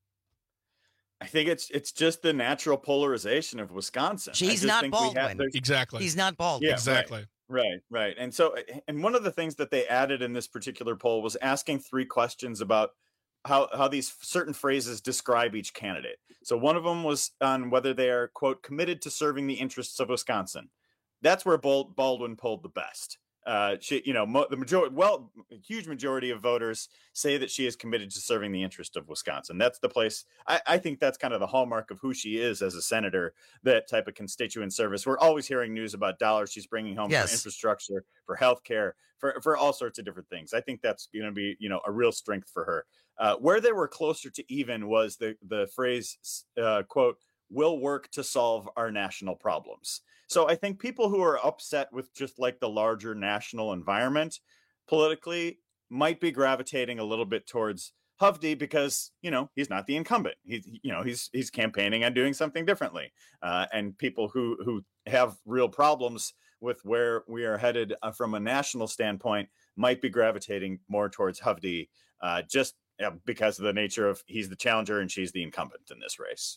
I think it's it's just the natural polarization of Wisconsin.
He's not Baldwin.
Exactly.
He's not Baldwin.
Yeah,
exactly.
Right, right, right. And so, and one of the things that they added in this particular poll was asking three questions about how, how these certain phrases describe each candidate. So one of them was on whether they are, quote, committed to serving the interests of Wisconsin. That's where Baldwin polled the best. Uh, she, you know, mo- the majority, well, a huge majority of voters say that she is committed to serving the interest of Wisconsin. That's the place. I, I think that's kind of the hallmark of who she is as a senator, that type of constituent service. We're always hearing news about dollars she's bringing home
yes.
for infrastructure, for healthcare, for, for all sorts of different things. I think that's going to be, you know, a real strength for her. Uh, where they were closer to even was the, the phrase, uh, quote, will work to solve our national problems. So I think people who are upset with just like the larger national environment politically might be gravitating a little bit towards Hovde because, you know, he's not the incumbent. He's, you know, he's he's campaigning on doing something differently. Uh, and people who who have real problems with where we are headed uh, from a national standpoint might be gravitating more towards Hovde uh, just uh, because of the nature of he's the challenger and she's the incumbent in this race.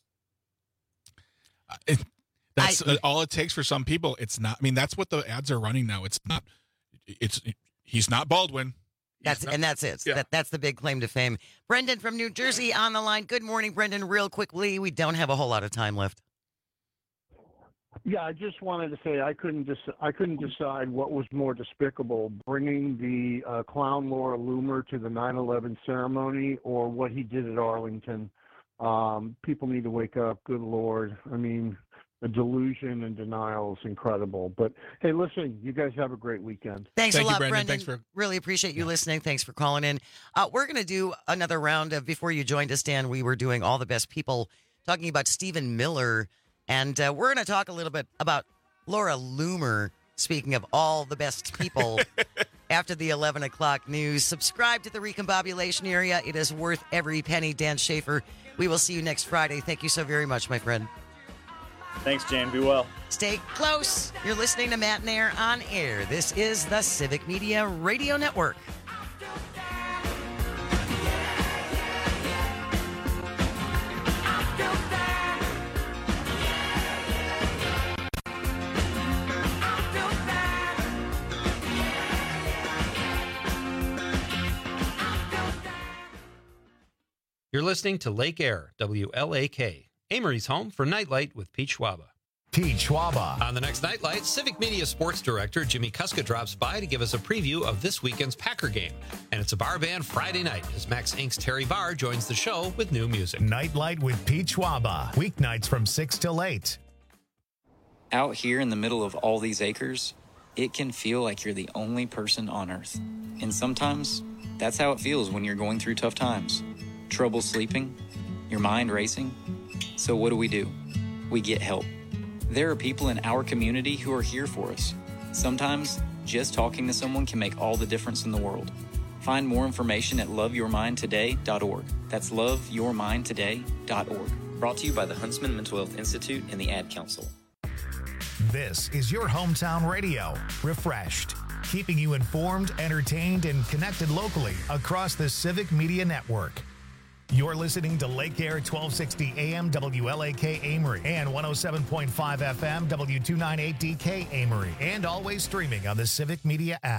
It, that's I, uh, all it takes for some people. It's not, I mean, that's what the ads are running now. It's not, it's, it, he's not Baldwin. He's
that's,
not,
and that's it.
Yeah.
That, that's the big claim to fame. Brendan from New Jersey on the line. Good morning, Brendan. Real quickly, we don't have a whole lot of time left.
Yeah, I just wanted to say I couldn't dec- I couldn't decide what was more despicable, bringing the uh, clown Laura Loomer to the nine eleven ceremony or what he did at Arlington. Um, people need to wake up. Good Lord. I mean, the delusion and denial is incredible. But hey, listen, you guys have a great weekend.
Thanks
Thank
a lot,
you, Brendan.
Brendan.
Thanks for
really appreciate you listening. Thanks for calling in. Uh, we're going to do another round of, before you joined us, Dan, we were doing all the best people, talking about Stephen Miller. And uh, we're going to talk a little bit about Laura Loomer, speaking of all the best people, after the eleven o'clock news. Subscribe to the Recombobulation Area. It is worth every penny. Dan Schaefer. We will see you next Friday. Thank you so very much, my friend.
Thanks, Jane. Be well.
Stay close. You're listening to Matt Nair on air. This is the Civic Media Radio Network.
You're listening to Lake Air, W L A K, Amory's home for Nightlight with Pete Schwaba.
Pete Schwaba.
On the next Nightlight, Civic Media Sports Director Jimmy Kuska drops by to give us a preview of this weekend's Packer game. And it's a bar band Friday night as Max Incorporated's Terry Barr joins the show with new music.
Nightlight with Pete Schwaba. Weeknights from six till eight.
Out here in the middle of all these acres, it can feel like you're the only person on Earth. And sometimes that's how it feels when you're going through tough times. Trouble sleeping, your mind racing. So what do we do? We get help. There are people in our community who are here for us. Sometimes, just talking to someone can make all the difference in the world. Find more information at love your mind today dot org. That's love your mind today dot org. Brought to you by the Huntsman Mental Health Institute and the Ad Council.
This is your hometown radio, Refreshed, keeping you informed, entertained, and connected locally across the Civic Media Network. You're listening to Lake Air twelve sixty A M W L A K Amory and one oh seven point five F M W two ninety-eight D K Amory, and always streaming on the Civic Media app.